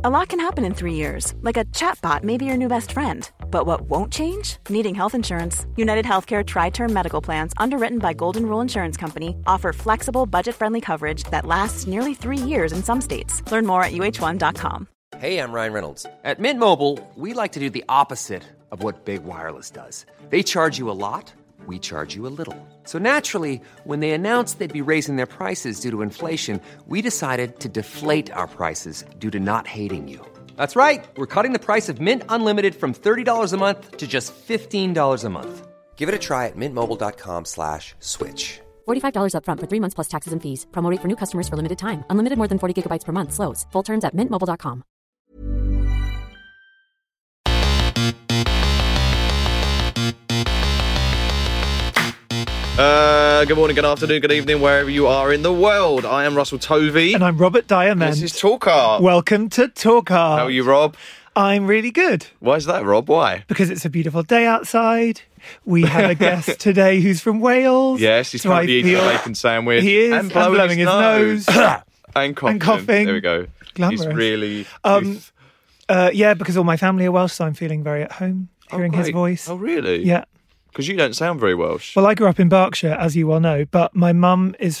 A lot can happen in 3 years, like a chatbot may be your new best friend. But what won't change? Needing health insurance. United Healthcare Tri-Term Medical Plans, underwritten by Golden Rule Insurance Company, offer flexible, budget-friendly coverage that lasts nearly 3 years in some states. Learn more at uh1.com. Hey, I'm Ryan Reynolds. At Mint Mobile, we like to do the opposite of what Big Wireless does. They charge you a lot, we charge you a little. So naturally, when they announced they'd be raising their prices due to inflation, we decided to deflate our prices due to not hating you. That's right. We're cutting the price of Mint Unlimited from $30 a month to just $15 a month. Give it a try at mintmobile.com/switch. $45 up front for 3 months plus taxes and fees. Promo rate for new customers for limited time. Unlimited more than 40 gigabytes per month. Slows full terms at mintmobile.com. Good morning, good afternoon, good evening, wherever you are in the world. I am Russell Tovey. And I'm Robert Diamond. This is Talk Art. Welcome to Talk Art. How are you, Rob? I'm really good. Why is that, Rob? Why? Because it's a beautiful day outside. We have a guest today who's from Wales. Yes, he's currently eating a bacon sandwich. He is, and blowing his nose. and coughing. There we go. Glamorous. He's really... yeah, because all my family are Welsh, so I'm feeling very at home hearing his voice. Oh, really? Yeah. Because you don't sound very Welsh. Well, I grew up in Berkshire, as you well know, but my mum is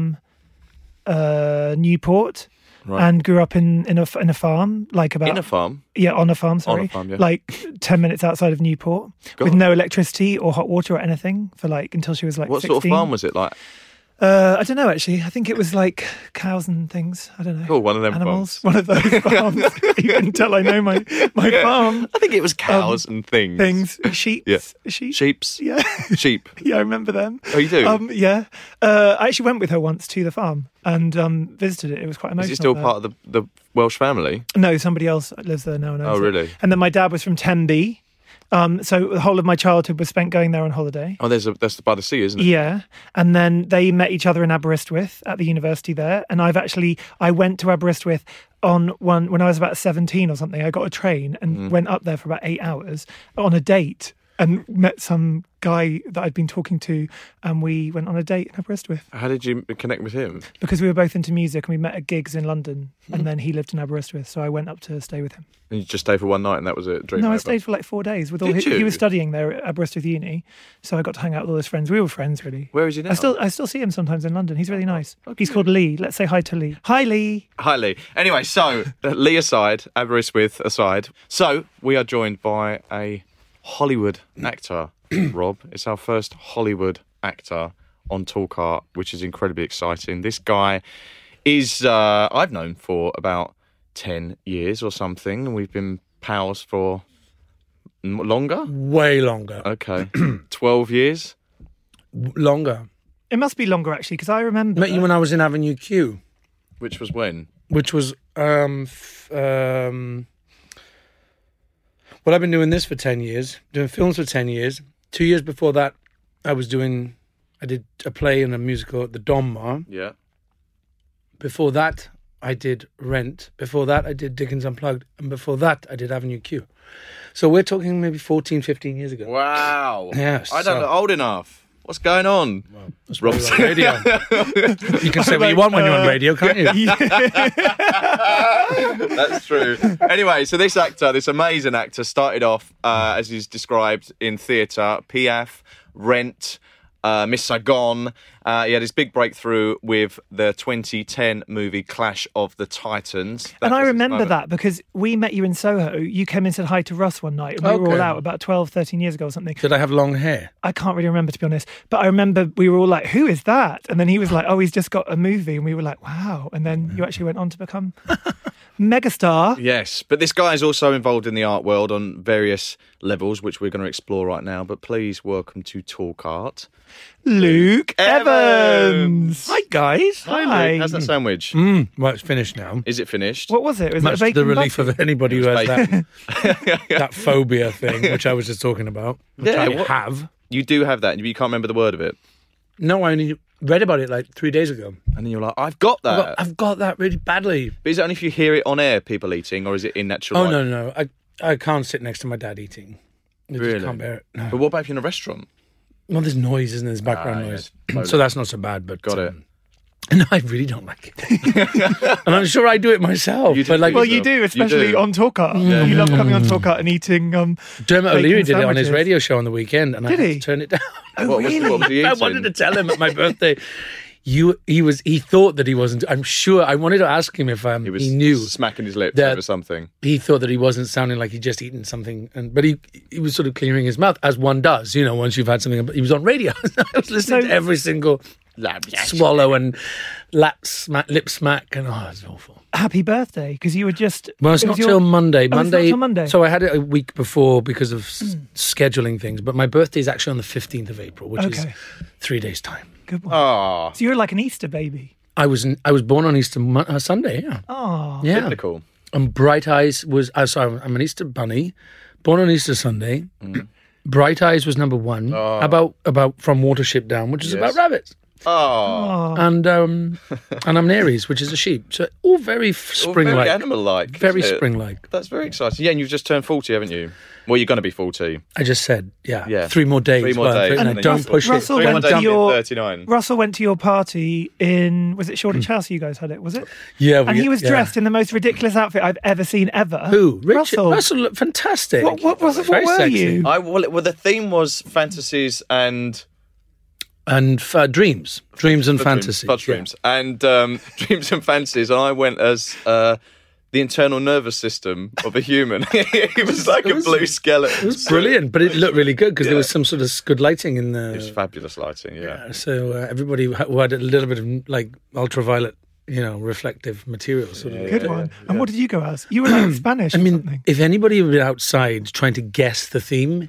from Newport. Right. And grew up in a farm, like about... In a farm? Yeah, on a farm, sorry. On a farm, yeah. Like 10 minutes outside of Newport, with no electricity or hot water or anything for until she was 16. What sort of farm was it like? I don't know, actually. I think it was like cows and things. I don't know. Cool, one of them animals. farms. One of those farms. You can tell I know my farm. I think it was cows and things. Sheep. Yeah. Sheeps. Yeah. Sheep. Yeah, I remember them. Oh, you do? Yeah. I actually went with her once to the farm and visited it. It was quite emotional. Is it still part of the Welsh family? No, somebody else lives there now. Oh, really? And then my dad was from Tenby. So the whole of my childhood was spent going there on holiday. Oh, that's by the sea, isn't it? Yeah. And then they met each other in Aberystwyth at the university there. And I went to Aberystwyth when I was about 17 or something. I got a train and went up there for about 8 hours on a date and met some guy that I'd been talking to, and we went on a date in Aberystwyth. How did you connect with him? Because we were both into music and we met at gigs in London, and then he lived in Aberystwyth, so I went up to stay with him. And you just stayed for one night and that was it? No, I stayed for like 4 days. He was studying there at Aberystwyth Uni, so I got to hang out with all his friends. We were friends, really. Where is he now? I still see him sometimes in London. He's really nice. Okay. He's called Lee. Let's say hi to Lee. Hi, Lee. Hi, Lee. Anyway, so Lee aside, Aberystwyth aside, so we are joined by a Hollywood actor, Rob. It's our first Hollywood actor on Talk Art, which is incredibly exciting. This guy is, I've known for about 10 years or something, and we've been pals for longer? Way longer. Okay. 12 years? Longer. It must be longer, actually, because I remember... Met you when I was in Avenue Q. Which was when? Which was... Well, I've been doing this for 10 years, doing films for 10 years. 2 years before that, I did a play and a musical at the Donmar. Yeah. Before that, I did Rent. Before that, I did Dickens Unplugged. And before that, I did Avenue Q. So we're talking maybe 14, 15 years ago. Wow. Yes. I don't know, old enough. What's going on? Well, that's Rob's on radio. You can say what you want when you're on radio, can't you? That's true. Anyway, so this amazing actor, started off, as he's described, in theatre, Piaf, Rent, Miss Saigon. He had his big breakthrough with the 2010 movie Clash of the Titans. And I remember that because we met you in Soho. You came and said hi to Russ one night, and we were all out about 12, 13 years ago or something. Did I have long hair? I can't really remember, to be honest. But I remember we were all like, who is that? And then he was like, oh, he's just got a movie. And we were like, wow. And then you actually went on to become megastar. Yes, but this guy is also involved in the art world on various levels, which we're going to explore right now. But please welcome to Talk Art, Luke Evans. Hi, guys. Hi, Luke. How's that sandwich? Well, it's finished now. Is it finished? What was it? Was Much it a to bacon the relief butty? of anybody who has that phobia thing, which I was just talking about, which I have. You do have that, and you can't remember the word of it. No, I only read about it like 3 days ago. And then you're like, I've got that. I've got that really badly. But is it only if you hear it on air, people eating, or is it in natural life? Oh, no. I can't sit next to my dad eating. I Really? just can't bear it. No. But what about if you're in a restaurant? Well, there's noise, isn't there? There's background noise. totally. So that's not so bad, but... Got it. No, I really don't like it. And I'm sure I do it myself. You do. But like, Well, you do, especially do. on Talk Art. Yeah. You love coming on Talk Art and eating. Dermot bacon O'Leary did it on his sandwiches. radio show on the weekend, and I Did had he? to turn it down. Oh, What was he I eating? wanted to tell him at my birthday. He thought that he wasn't. I'm sure. I wanted to ask him if He was he knew. smacking his lips that- over something. He thought that he wasn't sounding like he'd just eaten something, but he was sort of clearing his mouth, as one does, once you've had something. But he was on radio. I was listening So- to every single swallow and lip smack, and it's awful. Happy birthday, because you were just. Well, it's it not was till Monday. Oh, it's not till Monday. So I had it a week before because of scheduling things. But my birthday is actually on the 15th of April, which is Okay. 3 days' time. Good one. Ah, So you're like an Easter baby. I was born on Easter Sunday. Yeah, Oh, yeah. biblical. And Bright Eyes was. Sorry, I'm an Easter bunny, born on Easter Sunday. Bright Eyes was number one. About From Watership Down, which is about rabbits. Oh, And and I'm an Aries, which is a sheep. So all very all spring-like. very animal-like. Very isn't it? spring-like. That's very exciting. Yeah, and you've just turned 40, haven't you? Well, you're going to be 40. I just said, Yeah. 3 more days. 3 more days, And and then don't you're push Russell it. Three more went days to and your 39. Russell went to your party in, was it Shoreditch House? You guys had it, was it? Yeah, And he was dressed in the most ridiculous outfit I've ever seen ever. Who? Richard? Russell. Russell looked fantastic. What Very were sexy. you? Well, the theme was fantasies and And dreams and fantasy. Fudge dreams. And dreams and fantasies. And I went as the internal nervous system of a human. He was like a blue skeleton. It was brilliant, but it looked really good because there was some sort of good lighting in It was the. fabulous lighting, yeah. So everybody who had a little bit of like ultraviolet, reflective material. Sort of. Good one. And what did you go as? You were like Spanish I or mean, something. if anybody had been outside trying to guess the theme,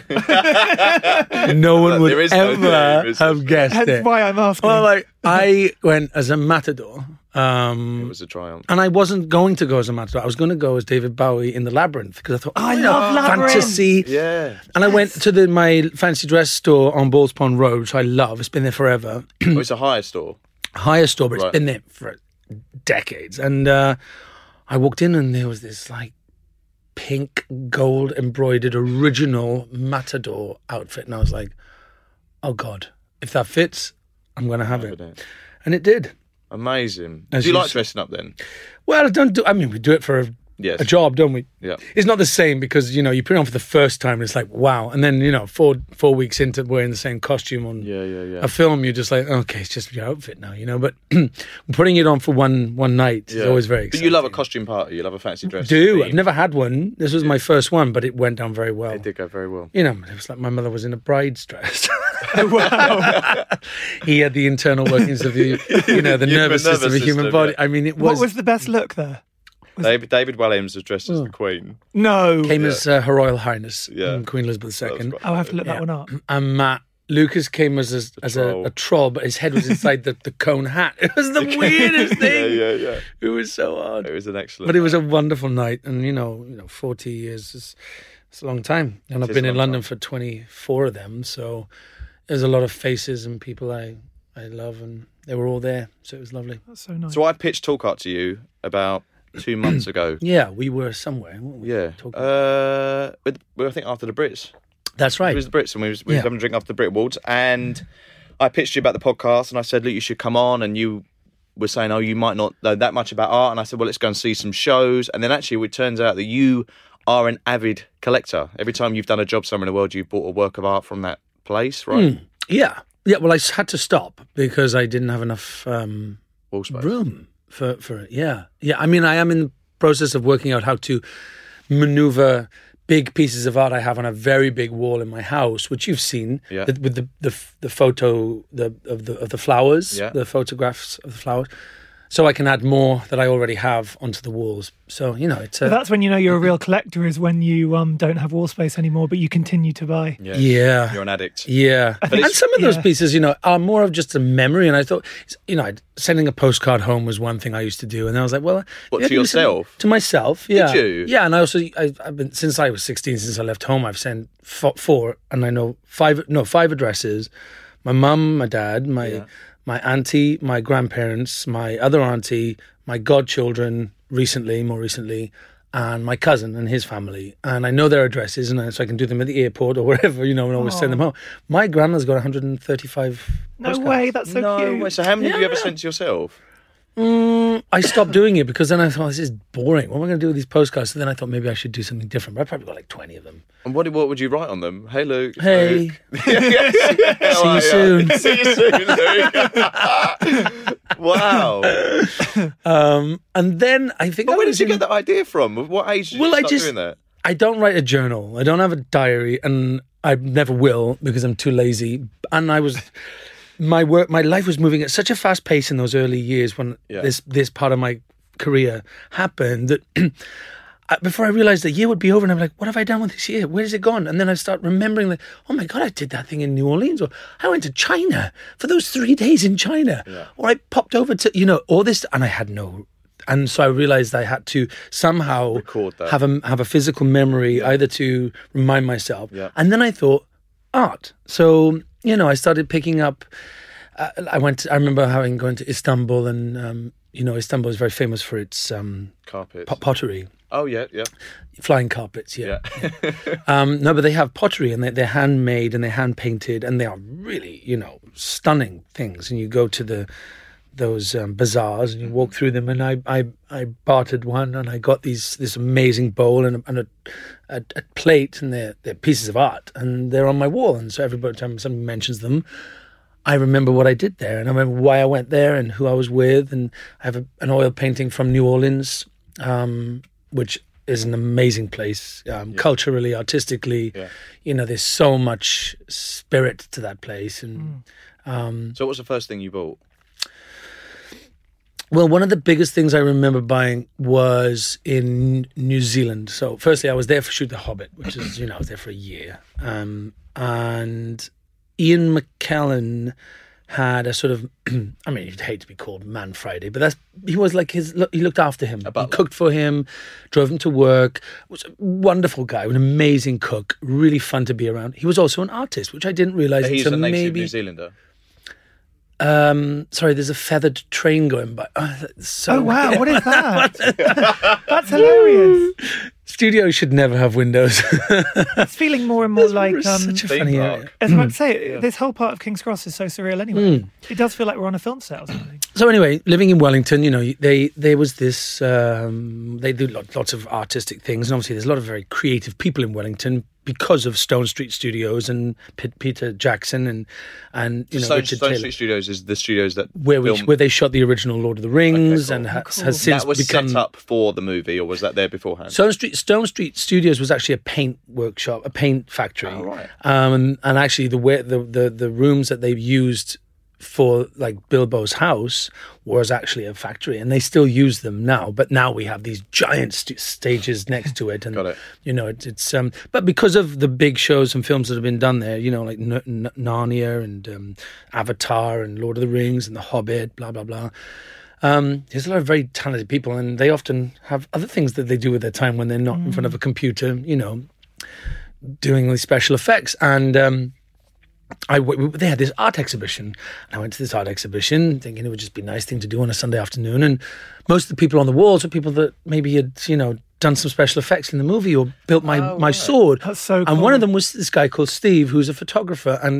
no one would There is no ever theme, is there? have guessed Hence it. why I'm asking. Well, like I went as a matador. It was a triumph. And I wasn't going to go as a matador. I was going to go as David Bowie in the Labyrinth because I thought, I love Labyrinth. fantasy. Yeah. And I went to my fancy dress store on Balls Pond Road, which I love. It's been there forever. Oh, it's a higher store. Higher store, but Right. it's been there for decades. And I walked in and there was this like pink gold embroidered original matador outfit. And I was like, oh God, if that fits, I'm going to have it. And it did. Amazing. As Do you you like s- dressing up then? Well, we do it for Yes. a job, don't we? Yeah. It's not the same because, you put it on for the first time and it's like, wow. And then, 4 weeks into wearing the same costume on Yeah. a film, you're just like, okay, it's just your outfit now, But putting it on for one night is always very But exciting. you love a costume party. You love a fancy dress. Do. theme. I've never had one. This was my first one, but it went down very well. It did go very well. It was like my mother was in a bride's dress. Wow. He had the internal workings of the nervous system of a human system, body. yeah. I mean, it What was the best look there? David Williams was dressed as the Queen. No. came as Her Royal Highness Yeah. Queen Elizabeth II. I'll have to look that one up. And Matt Lucas came as troll. a troll, but his head was inside the cone hat. It was the weirdest thing. Yeah. It was so odd. It was an excellent. But it was a wonderful night, and 40 years is it's a long time, and I've is been a in long London for 24 of them. So there's a lot of faces and people I love, and they were all there, so it was lovely. That's so nice. So I pitched Talk Art to you about 2 months ago. Yeah, we were somewhere. Weren't we? Yeah. Talking- I think after the Brits. That's right. It was the Brits, and we was Yeah. having a drink after the Brit Awards, and I pitched you about the podcast, and I said, look, you should come on, and you were saying, oh, you might not know that much about art, and I said, well, let's go and see some shows, and then actually it turns out that you are an avid collector. Every time you've done a job somewhere in the world, you've bought a work of art from that place, right? Yeah. Well, I had to stop because I didn't have enough Wall space. room for it. Yeah. I mean, I am in the process of working out how to maneuver big pieces of art I have on a very big wall in my house, which you've seen, Yeah. with the photo of the flowers, Yeah. the photographs of the flowers, so I can add more that I already have onto the walls. So it's But that's when you know you're a real collector, is when you don't have wall space anymore, but you continue to buy. yeah. You're an addict. Yeah, and it's- some of those yeah. pieces, are more of just a memory. And I thought, sending a postcard home was one thing I used to do, and I was like, well, What, maybe to do something yourself? To myself, yeah. you? Yeah, and I also, I've been since I was 16, since I left home, I've sent four, and I know five addresses: my mum, my dad, my auntie, my grandparents, my other auntie, my godchildren, more recently, and my cousin and his family, and I know their addresses, and so I can do them at the airport or wherever, and always send them home. My grandma's got 135 No postcards. way, that's so No cute. way. So how many have you ever sent to yourself? I stopped doing it because then I thought, this is boring. What am I going to do with these postcards? So then I thought maybe I should do something different. But I probably got like 20 of them. And what would you write on them? Hey, Luke. Hey, see you soon. See you soon, Luke. Wow. And then I think. But where did you get that idea from? What age did you start doing that? I don't write a journal. I don't have a diary, and I never will because I'm too lazy. And my life was moving at such a fast pace in those early years when this part of my career happened that before I realized the year would be over, and I'm like, what have I done with this year? Where has it gone? And then I start remembering, like, oh my God, I did that thing in New Orleans, or I went to China for those 3 days in China, or I popped over to, all this, and I had no. And so I realized I had to somehow record that. have a physical memory, either to remind myself. Yeah. And then I thought, art. So, I started picking up. I remember going to Istanbul, and Istanbul is very famous for its Carpets. pottery. Oh yeah. Flying carpets, yeah. No, but they have pottery, and they're handmade and they're hand painted, and they are really, stunning things. And you go to those bazaars and you walk through them, and I bartered one, and I got this amazing bowl and a plate, and they're pieces of art, and they're on my wall. And so every time somebody mentions them, I remember what I did there, and I remember why I went there and who I was with. And I have an oil painting from New Orleans, which is an amazing place, culturally, artistically. Yeah. There's so much spirit to that place. And so what was the first thing you bought? Well, one of the biggest things I remember buying was in New Zealand. So firstly, I was there for Shoot the Hobbit, which is, I was there for a year. And Ian McKellen had a sort of, I mean, you'd hate to be called Man Friday, but he was like he looked after him. He cooked for him, drove him to work, was a wonderful guy, an amazing cook, really fun to be around. He was also an artist, which I didn't realise. He's a native New Zealander. Sorry, there's a feathered train going by. Oh wow, what is that? That's hilarious. Studios should never have windows. It's feeling more and more like such a funny area. I was about to say, this whole part of King's Cross is so surreal anyway. It does feel like we're on a film set or something. So anyway, living in Wellington, there was this, they do lots of artistic things, and obviously there's a lot of very creative people in Wellington because of Stone Street Studios and Peter Jackson and Richard Taylor. Stone Street Studios is the studios that where they shot the original Lord of the Rings, and has since that was become set up for the movie, or was that there beforehand? Stone Street Studios was actually a paint workshop, a paint factory. Oh, right. And actually the rooms that they used for like Bilbo's house was actually a factory, and they still use them now. But now we have these giant stages next to it, and Got it. It's but because of the big shows and films that have been done there, like Narnia and Avatar and Lord of the Rings and The Hobbit, blah blah blah. There's a lot of very talented people, and they often have other things that they do with their time when they're not in front of a computer, doing these special effects. And they had this art exhibition, and I went to this art exhibition thinking it would just be a nice thing to do on a Sunday afternoon. And most of the people on the walls were people that maybe had, done some special effects in the movie or built my sword. That's so cool. And one of them was this guy called Steve, who's a photographer, and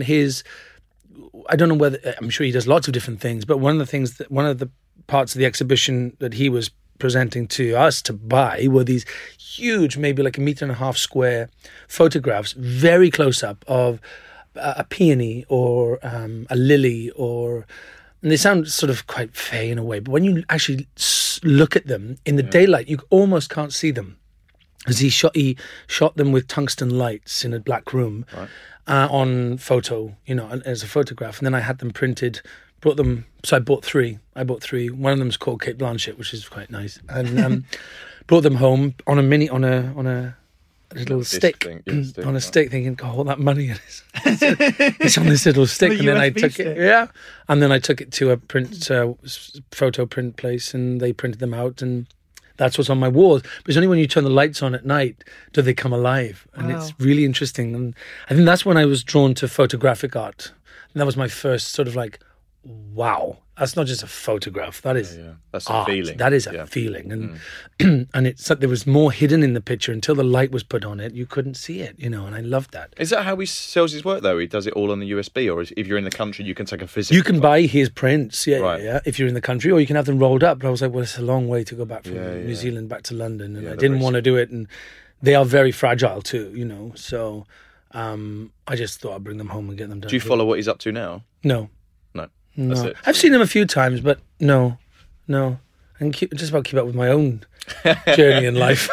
I don't know whether, I'm sure he does lots of different things, but one of the parts of the exhibition that he was presenting to us to buy were these huge, maybe like 1.5 meter square photographs, very close up of a peony or a lily, and they sound sort of quite fey in a way, but when you actually look at them in the daylight, you almost can't see them, because he shot them with tungsten lights in a black room, on photo, as a photograph, and then I had them printed. Brought them, so I bought three. One of them's called Kate Blanchett, which is quite nice, and brought them home on a little stick, on a stick, thinking, God, all that money is it's on this little stick. And then I took it, and then I took it to a photo print place, and they printed them out, and that's what's on my walls. But it's only when you turn the lights on at night do they come alive, and it's really interesting. And I think that's when I was drawn to photographic art, and that was my first sort of like, wow, that's not just a photograph. That is That's art. a feeling. That is a feeling. And and it's there was more hidden in the picture until the light was put on it. You couldn't see it, and I loved that. Is that how he sells his work, though? He does it all on the USB, or if you're in the country, you can take a physical... You can buy his prints, Right. if you're in the country, or you can have them rolled up. But I was like, well, it's a long way to go back from Yeah, New Zealand back to London, and Yeah, I they're didn't very want to do it. And they are very fragile too, So I just thought I'd bring them home and get them done. Do you follow what he's up to now? No. No. No, That's it. I've seen him a few times, but no, and just about keep up with my own journey in life.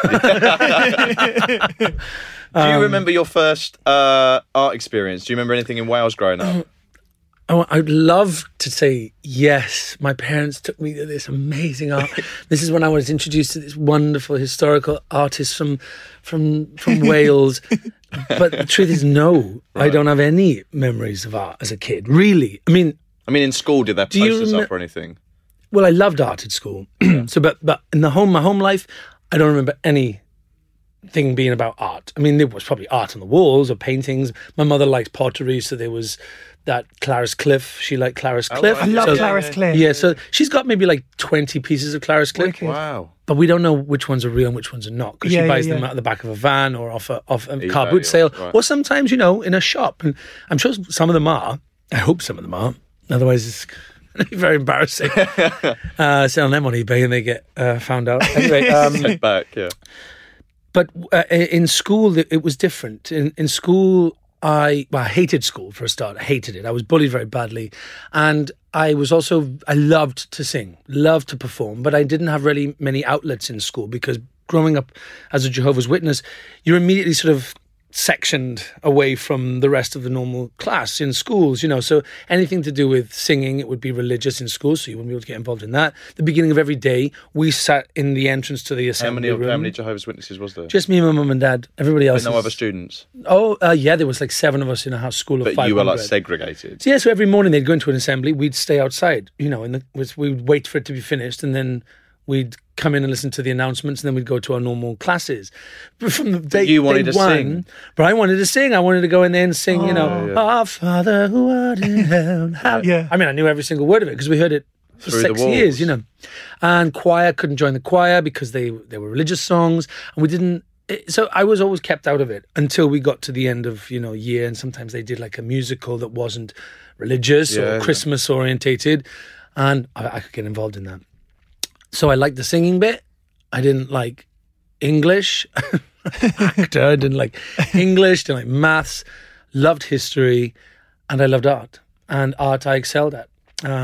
Do you remember your first art experience? Do you remember anything in Wales growing up? I'd love to say yes. My parents took me to this amazing art. This is when I was introduced to this wonderful historical artist from Wales. But the truth is, no, I don't have any memories of art as a kid. Really, I mean, in school, did they have you posters up or anything? well, I loved art at school. So, but in my home life, I don't remember anything being about art. I mean, there was probably art on the walls or paintings. My mother liked pottery, so there was that Clarice Cliff. She liked Clarice Cliff. I love Clarice Cliff. Yeah, so she's got maybe like 20 pieces of Clarice Cliff. Wicked. Wow. But we don't know which ones are real and which ones are not, because she buys them out of the back of a van or off a car boot sale, right. or sometimes, in a shop. And I'm sure some of them are. I hope some of them are. Otherwise, it's going to be very embarrassing. Selling them on eBay and they get found out. Anyway, Take back, yeah. but in school, it was different. In school, I hated school for a start. I hated it. I was bullied very badly. And I loved to sing, loved to perform, but I didn't have really many outlets in school because growing up as a Jehovah's Witness, you're immediately sort of sectioned away from the rest of the normal class in schools, so anything to do with singing, it would be religious in school, so you wouldn't be able to get involved in that. The beginning of every day, we sat in the entrance to the assembly room. How many Jehovah's Witnesses was there? Just me and my mum and dad. Everybody else. No other students? There was like 7 of us in a house school of 500. But you were like segregated? So every morning they'd go into an assembly, we'd stay outside, we'd wait for it to be finished, and then we'd come in and listen to the announcements, and then we'd go to our normal classes. But from the day you wanted to sing? But I wanted to sing. I wanted to go in there and sing, Our Father who art in heaven. Yeah. I mean, I knew every single word of it because we heard it for Through 6 the walls. years, And choir, couldn't join the choir because they were religious songs, and we didn't. So I was always kept out of it until we got to the end of year, and sometimes they did like a musical that wasn't religious or Christmas orientated, and I could get involved in that. So I liked the singing bit. I didn't like English. Actor. I didn't like English. Didn't like maths. Loved history, and I loved art. And art I excelled at.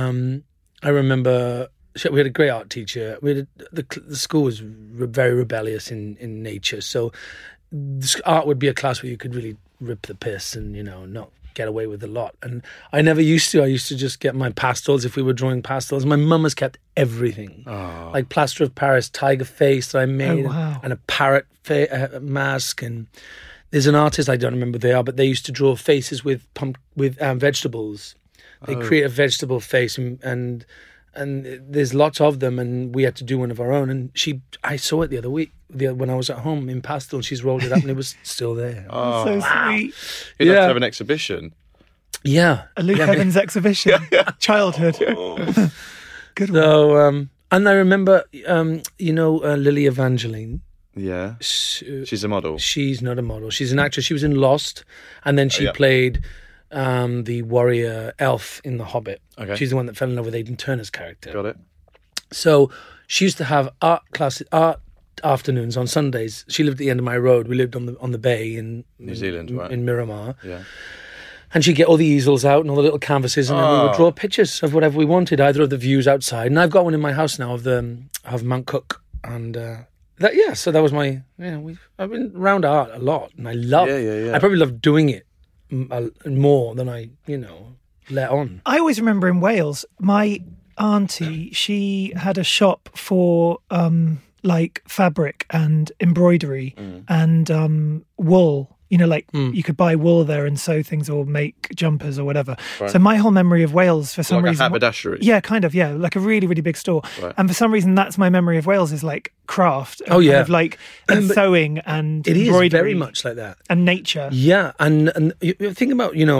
I remember we had a great art teacher. The school was very rebellious in nature. So art would be a class where you could really rip the piss and not get away with a lot. And I never used to. I used to just get my pastels if we were drawing pastels. My mum has kept everything, like plaster of Paris tiger face that I made, and a parrot mask. And there's an artist, I don't remember who they are, but they used to draw faces with vegetables. They create a vegetable face, and there's lots of them, and we had to do one of our own. And I saw it the other week when I was at home in pastel, and she's rolled it up and it was still there. So sweet. You'd have to have an exhibition. Yeah. A Luke Evans exhibition. Childhood. Good one. So, and I remember, Lily Evangeline. Yeah. She's a model. She's not a model. She's an actress. She was in Lost, and then she played the warrior elf in The Hobbit. Okay. She's the one that fell in love with Aidan Turner's character. Got it. So she used to have art afternoons on Sundays. She lived at the end of my road. We lived on the bay in New Zealand, right? In Miramar. Yeah. And she'd get all the easels out and all the little canvases, and then we would draw pictures of whatever we wanted, either of the views outside. And I've got one in my house now of Mount Cook, and so that was my. I've been around art a lot, and I love. Yeah. I probably love doing it more than I let on. I always remember in Wales, my auntie, she had a shop for like fabric and embroidery and wool. You could buy wool there and sew things or make jumpers or whatever. Right. So my whole memory of Wales, for some reason, like a haberdashery. Yeah, kind of. Yeah, like a really, really big store. Right. And for some reason, that's my memory of Wales is like craft. And kind of like and sewing and it embroidery. Is very much like that And nature. Yeah, and you think about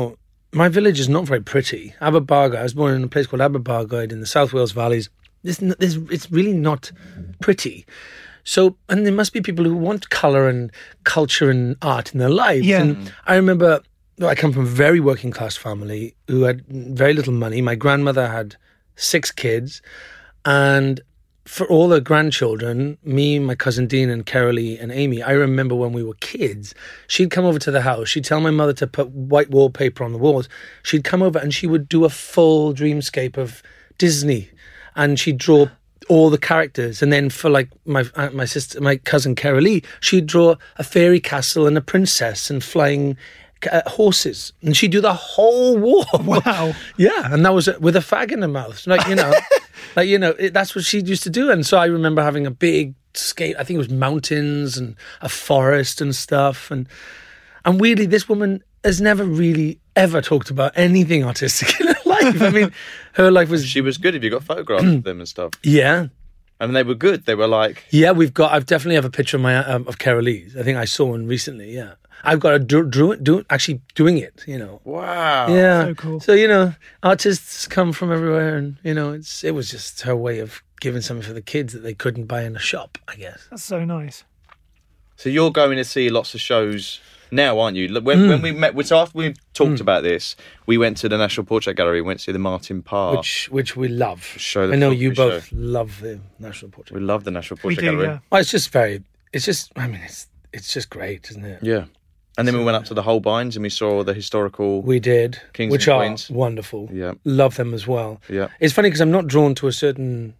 my village is not very pretty. Aberbargau. I was born in a place called Aberbargau in the South Wales Valleys. It's really not pretty. So, and there must be people who want colour and culture and art in their lives. Yeah. And I remember, I come from a very working class family who had very little money. My grandmother had 6 kids, and for all the grandchildren, me, my cousin Dean and Carolee and Amy, I remember when we were kids, she'd come over to the house. She'd tell my mother to put white wallpaper on the walls. She'd come over and she would do a full dreamscape of Disney, and she'd draw all the characters. And then for like my sister, my cousin Carolee, she'd draw a fairy castle and a princess and flying horses, and she'd do the whole wall. Wow. Yeah, and that was with a fag in her mouth, that's what she used to do. And so I remember having a big skate. I think it was mountains and a forest and stuff. And weirdly, this woman has never really ever talked about anything artistic in her life. I mean, her life was. She was good. Have you got photographs of them and stuff? Yeah. I mean, they were good. They were like. Yeah, I've definitely have a picture of my of Carolee's. I think I saw one recently. Yeah. I've got actually doing it, Wow. Yeah. So cool. So, artists come from everywhere, and, it was just her way of giving something for the kids that they couldn't buy in a shop, I guess. That's so nice. So you're going to see lots of shows now, aren't you? When we met, which after we talked about this, we went to the National Portrait Gallery, went to see the Martin Parr. Which we love. Show that I know we you show. both love the National Portrait. We love the National Portrait We do, Gallery. yeah. Oh, it's just great, isn't it? Yeah. And then we went up to the Holbeins and we saw all the historical. We did, Kings which and are Queens. wonderful. Yeah. Love them as well. Yeah. It's funny because I'm not drawn to a certain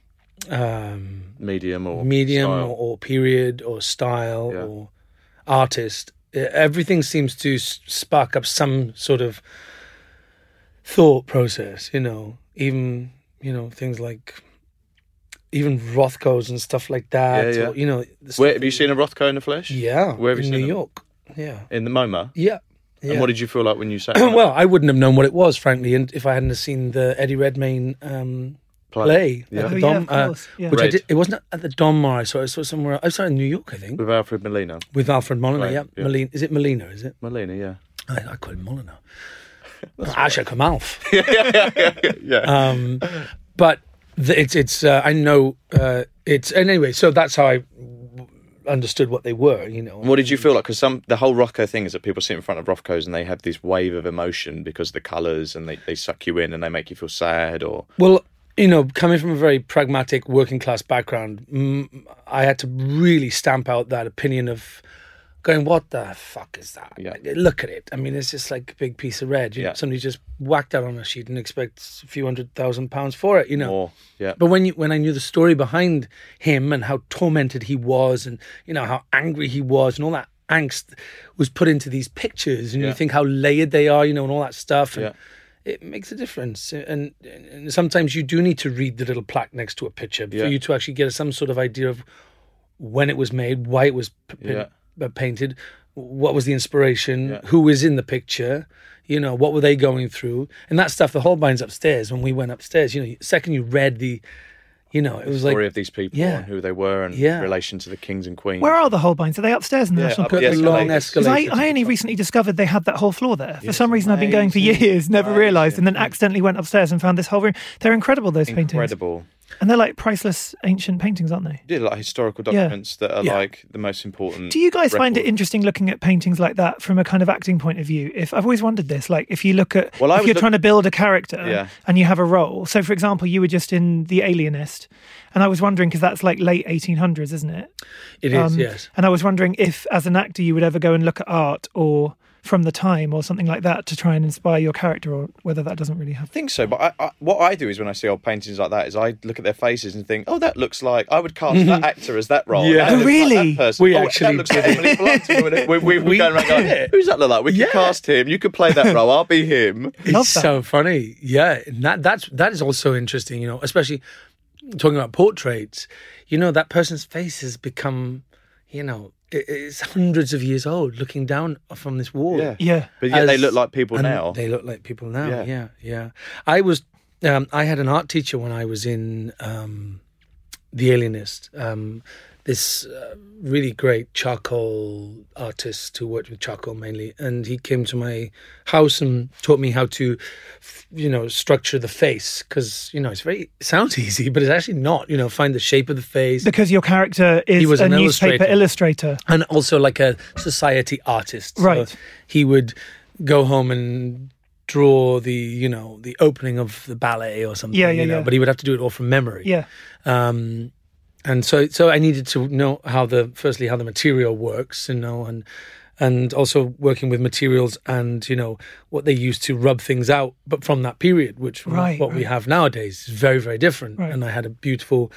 medium or, style. period or style Yeah. or artist. Everything seems to spark up some sort of thought process, even, things like even Rothkos and stuff like that. Yeah, or, the stuff Where have you seen a Rothko in the flesh? Yeah. Where have you in seen New them? York. Yeah. In the MoMA? Yeah. And what did you feel like when you sat there? Well, I wouldn't have known what it was, frankly, and if I hadn't have seen the Eddie Redmayne play Yeah. at the Oh, yeah, Dom, of course, yeah. which I Red. did. It wasn't at the Donmar. I saw it somewhere. I saw it in New York, I think, With Alfred Molina. with Alfred Molina. Right, Yeah, yeah. Molina. Is it Molina? Is it? Molina, yeah. I call him Molina. Asha Kamalf. Yeah. But it's. I know it's. And anyway, so that's how I understood what they were. What did you feel like? Because the whole Rothko thing is that people sit in front of Rothkos and they have this wave of emotion because of the colours, and they suck you in and they make you feel sad or. Well, coming from a very pragmatic working class background, I had to really stamp out that opinion of going, what the fuck is that? Yeah. Like, look at it. I mean, it's just like a big piece of red. Yeah. Somebody just whacked that on a sheet and expects a few £100,000 for it, More, yeah. But when I knew the story behind him and how tormented he was and, how angry he was and all that angst was put into these pictures, and Yeah. you think how layered they are, and all that stuff. And Yeah. it makes a difference. And sometimes you do need to read the little plaque next to a picture for Yeah. you to actually get some sort of idea of when it was made, why it was painted, what was the inspiration, Yeah. who was in the picture, what were they going through. And that stuff, the Holbein's upstairs, when we went upstairs, second you read the, it was Story like, of these people Yeah. and who they were and Yeah. relation to the kings and queens. Where are the Holbeins? Are they upstairs in the Yeah, National up got the Portrait the Gallery? long escalators. Because escalator. I only recently discovered they had that whole floor there. For Yes, some reason, I've been going for amazing. years, never realised, and then accidentally went upstairs and found this whole room. They're incredible, those paintings. Incredible. And they're like priceless ancient paintings, aren't they? Yeah, like historical documents that are Yeah. like the most important. Do you guys find it record. interesting looking at paintings like that from a kind of acting point of view? If I've always wondered this, like if you look at, Well, I if was you're trying to build a character Yeah. and you have a role. So, for example, you were just in The Alienist, and I was wondering because that's like late 1800s, isn't it? It is, yes. And I was wondering if, as an actor, you would ever go and look at art or from the time or something like that to try and inspire your character, or whether that doesn't really I happen. think so, but what I do is when I see old paintings like that is I look at their faces and think, oh, that looks like I would cast that actor as that role. Yeah. That Oh, looks like really? that person. We Oh, actually that looks like did. Emily Blunt. We're going around going, did. who's that look like? We could cast him. You could play that role. I'll be him. Love It's that. so funny. Yeah. And that is also interesting, especially talking about portraits. That person's face has become, it's hundreds of years old looking down from this wall. Yeah. Yeah. But yet they As- look like people and now. They look like people now. Yeah. Yeah. I was, I had an art teacher when I was in The Alienist, this really great charcoal artist who worked with charcoal mainly, and he came to my house and taught me how to, structure the face, because it sounds easy, but it's actually not. Find the shape of the face. Because your character He was is a an newspaper illustrator. And also like a society artist. Right. So he would go home and draw the opening of the ballet or something. Yeah. But he would have to do it all from memory. Yeah. And so I needed to know how the material works, and also working with materials and what they used to rub things out, but from that period, which we have nowadays is very, very different. Right. And I had a beautiful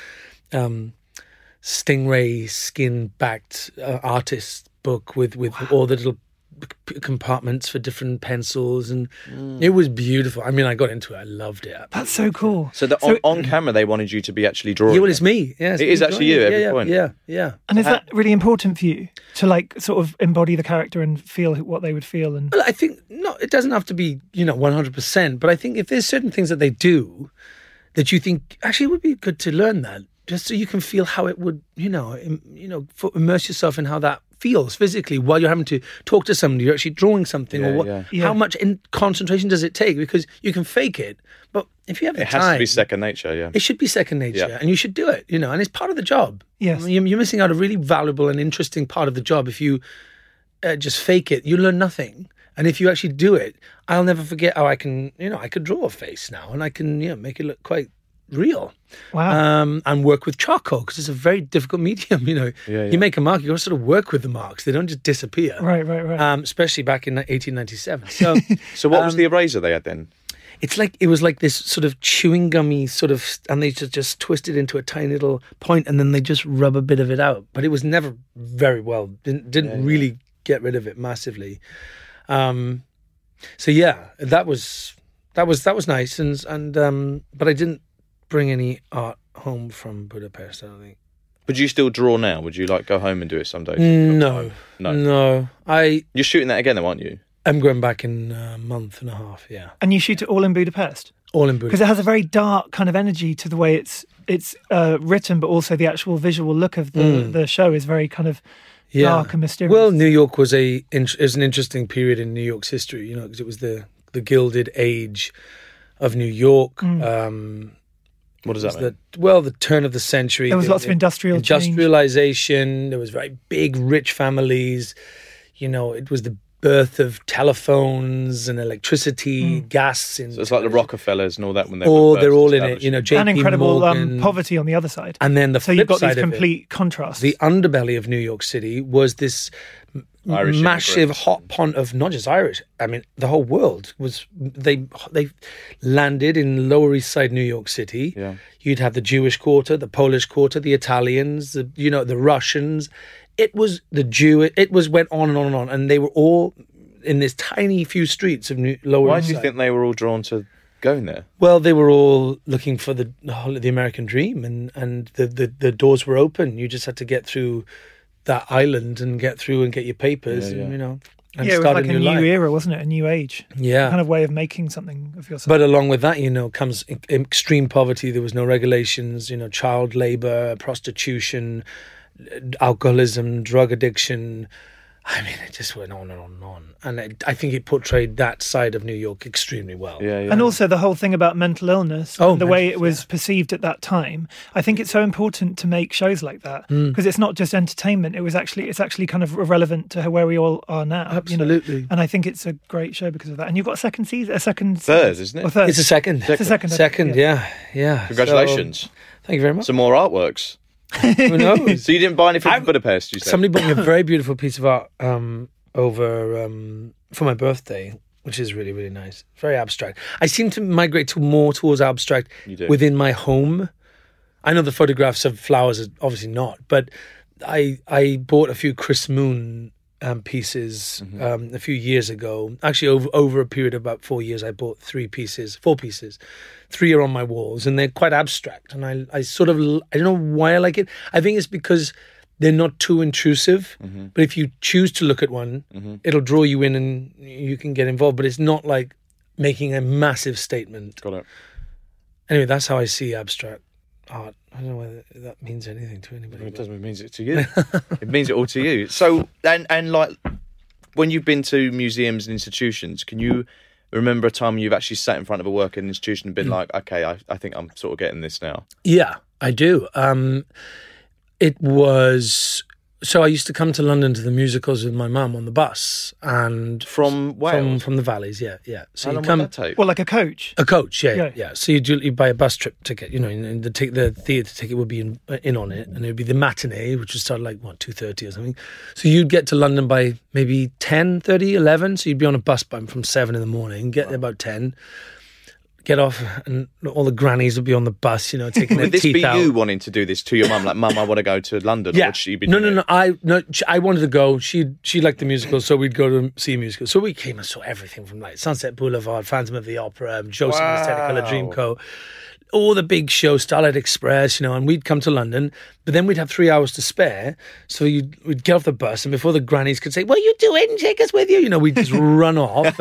stingray skin backed artist book with all the little compartments for different pencils, and it was beautiful. I mean, I got into it. I loved it. That's so cool. So on camera, they wanted you to be actually drawing. Yeah, well, it's me. Yeah, it is actually you at every point. Yeah. And is that really important for you to sort of embody the character and feel what they would feel? And well, I think it doesn't have to be 100%, but I think if there's certain things that they do that you think actually it would be good to learn that, just so you can feel how it would, immerse yourself in how that feels physically while you're having to talk to somebody, you're actually drawing something, how much concentration does it take? Because you can fake it, but if you have the time, it has to be second nature. Yeah, it should be second nature, and you should do it. And it's part of the job. Yes, I mean, you're missing out a really valuable and interesting part of the job if you just fake it. You learn nothing. And if you actually do it, I'll never forget how I can, I could draw a face now, and I can, make it look quite real. Wow. And work with charcoal, because it's a very difficult medium. You make a mark, you got to sort of work with the marks. They don't just disappear. Right. Especially back in 1897. So what was the eraser they had then? It was like this sort of chewing gummy sort of, and they just twist it into a tiny little point, and then they just rub a bit of it out. But it was never very well. Didn't really get rid of it massively. So yeah, that was nice, and but I didn't bring any art home from Budapest, I don't think. But do you still draw now? Would you go home and do it some days? No. You're shooting that again, though, aren't you? I'm going back in a month and a half. Yeah. And you shoot it all in Budapest? All in Budapest. Because it has a very dark kind of energy to the way it's written, but also the actual visual look of the show is very kind of dark and mysterious. Well, New York was an interesting period in New York's history, because it was the Gilded Age of New York. What does that mean? The turn of the century. There was lots of industrialization. There was very big, rich families. It was the birth of telephones and electricity, gas. So it's like the Rockefellers and all that when they're all in it. JP and incredible Morgan, poverty on the other side. And then so you've got these complete contrasts. The underbelly of New York City was this Irish massive hot pot of not just Irish. I mean, the whole world was. They landed in Lower East Side New York City. Yeah. You'd have the Jewish quarter, the Polish quarter, the Italians, the Russians. It was the Jew. It went on and on and on, and they were all in this tiny few streets of Lower East Side. Why do you think they were all drawn to going there? Well, they were all looking for the American dream, and the doors were open. You just had to get through that island and get through and get your papers, and and it was start like a new new life. era, wasn't it? A new age. Yeah, kind of way of making something of yourself. But along with that, comes extreme poverty. There was no regulations. Child labor, prostitution, alcoholism, drug addiction. I mean, it just went on and on and on. And I think it portrayed that side of New York extremely well. Yeah. And also the whole thing about mental illness, and the way it was perceived at that time. I think it's so important to make shows like that, because it's not just entertainment. It's actually kind of relevant to where we all are now. Absolutely. And I think it's a great show because of that. And you've got third, isn't it? Or third. It's a second. It's a second. Second, yeah. Congratulations. So, thank you very much. Some more artworks. Who knows? So you didn't buy anything from Budapest, you said? Somebody bought me a very beautiful piece of art over for my birthday, which is really, really nice. Very abstract. I seem to migrate more towards abstract within my home. I know the photographs of flowers are obviously not, but I bought a few Chris Moon pieces a few years ago. Actually, over a period of about 4 years, I bought 4 pieces. 3 are on my walls, and they're quite abstract. And I don't know why I like it. I think it's because they're not too intrusive. But if you choose to look at one, it'll draw you in and you can get involved. But it's not like making a massive statement. Got it. Anyway, that's how I see abstract. art. I don't know whether that means anything to anybody. It doesn't mean it to you. It means it all to you. So, and like, when you've been to museums and institutions, can you remember a time you've actually sat in front of a work in an institution and been like, okay, I think I'm sort of getting this now? Yeah, I do. It was... So I used to come to London to the musicals with my mum on the bus, and From Wales? from the valleys, yeah. So How you long come would that take? Well, like a coach. a coach, Yeah. yeah. So you buy a bus trip ticket, and the theatre ticket would be in on it, and it would be the matinee, which would start like 2:30 or something. So you'd get to London by maybe 10:30, 11. So you'd be on a bus from 7 in the morning, get there about 10. Get off, and all the grannies would be on the bus, taking their Would this teeth be out. you wanting to do this to your mum? Like, Mum, I want to go to London. Yeah. Or would she be No. doing it? I wanted to go. She liked the musical, so we'd go to see a musical. So we came and saw everything from like Sunset Boulevard, Phantom of the Opera, Joseph and the Technicolor Dreamcoat, all the big shows, Starlight Express, and we'd come to London, but then we'd have 3 hours to spare. So we'd get off the bus, and before the grannies could say, "What are you doing? Take us with you," we'd just run off,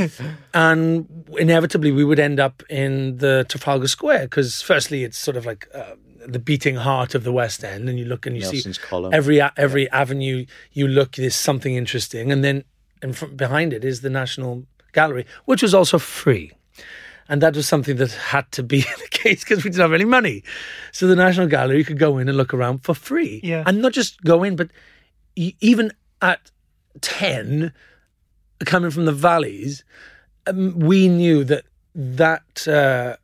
and inevitably we would end up in the Trafalgar Square, because firstly it's sort of like the beating heart of the West End, and you look and you Nelson's see Column. every avenue you look, there's something interesting, and then behind it is the National Gallery, which was also free. And that was something that had to be the case because we didn't have any money. So the National Gallery, you could go in and look around for free. Yeah. And not just go in, but even at 10, coming from the valleys, we knew that the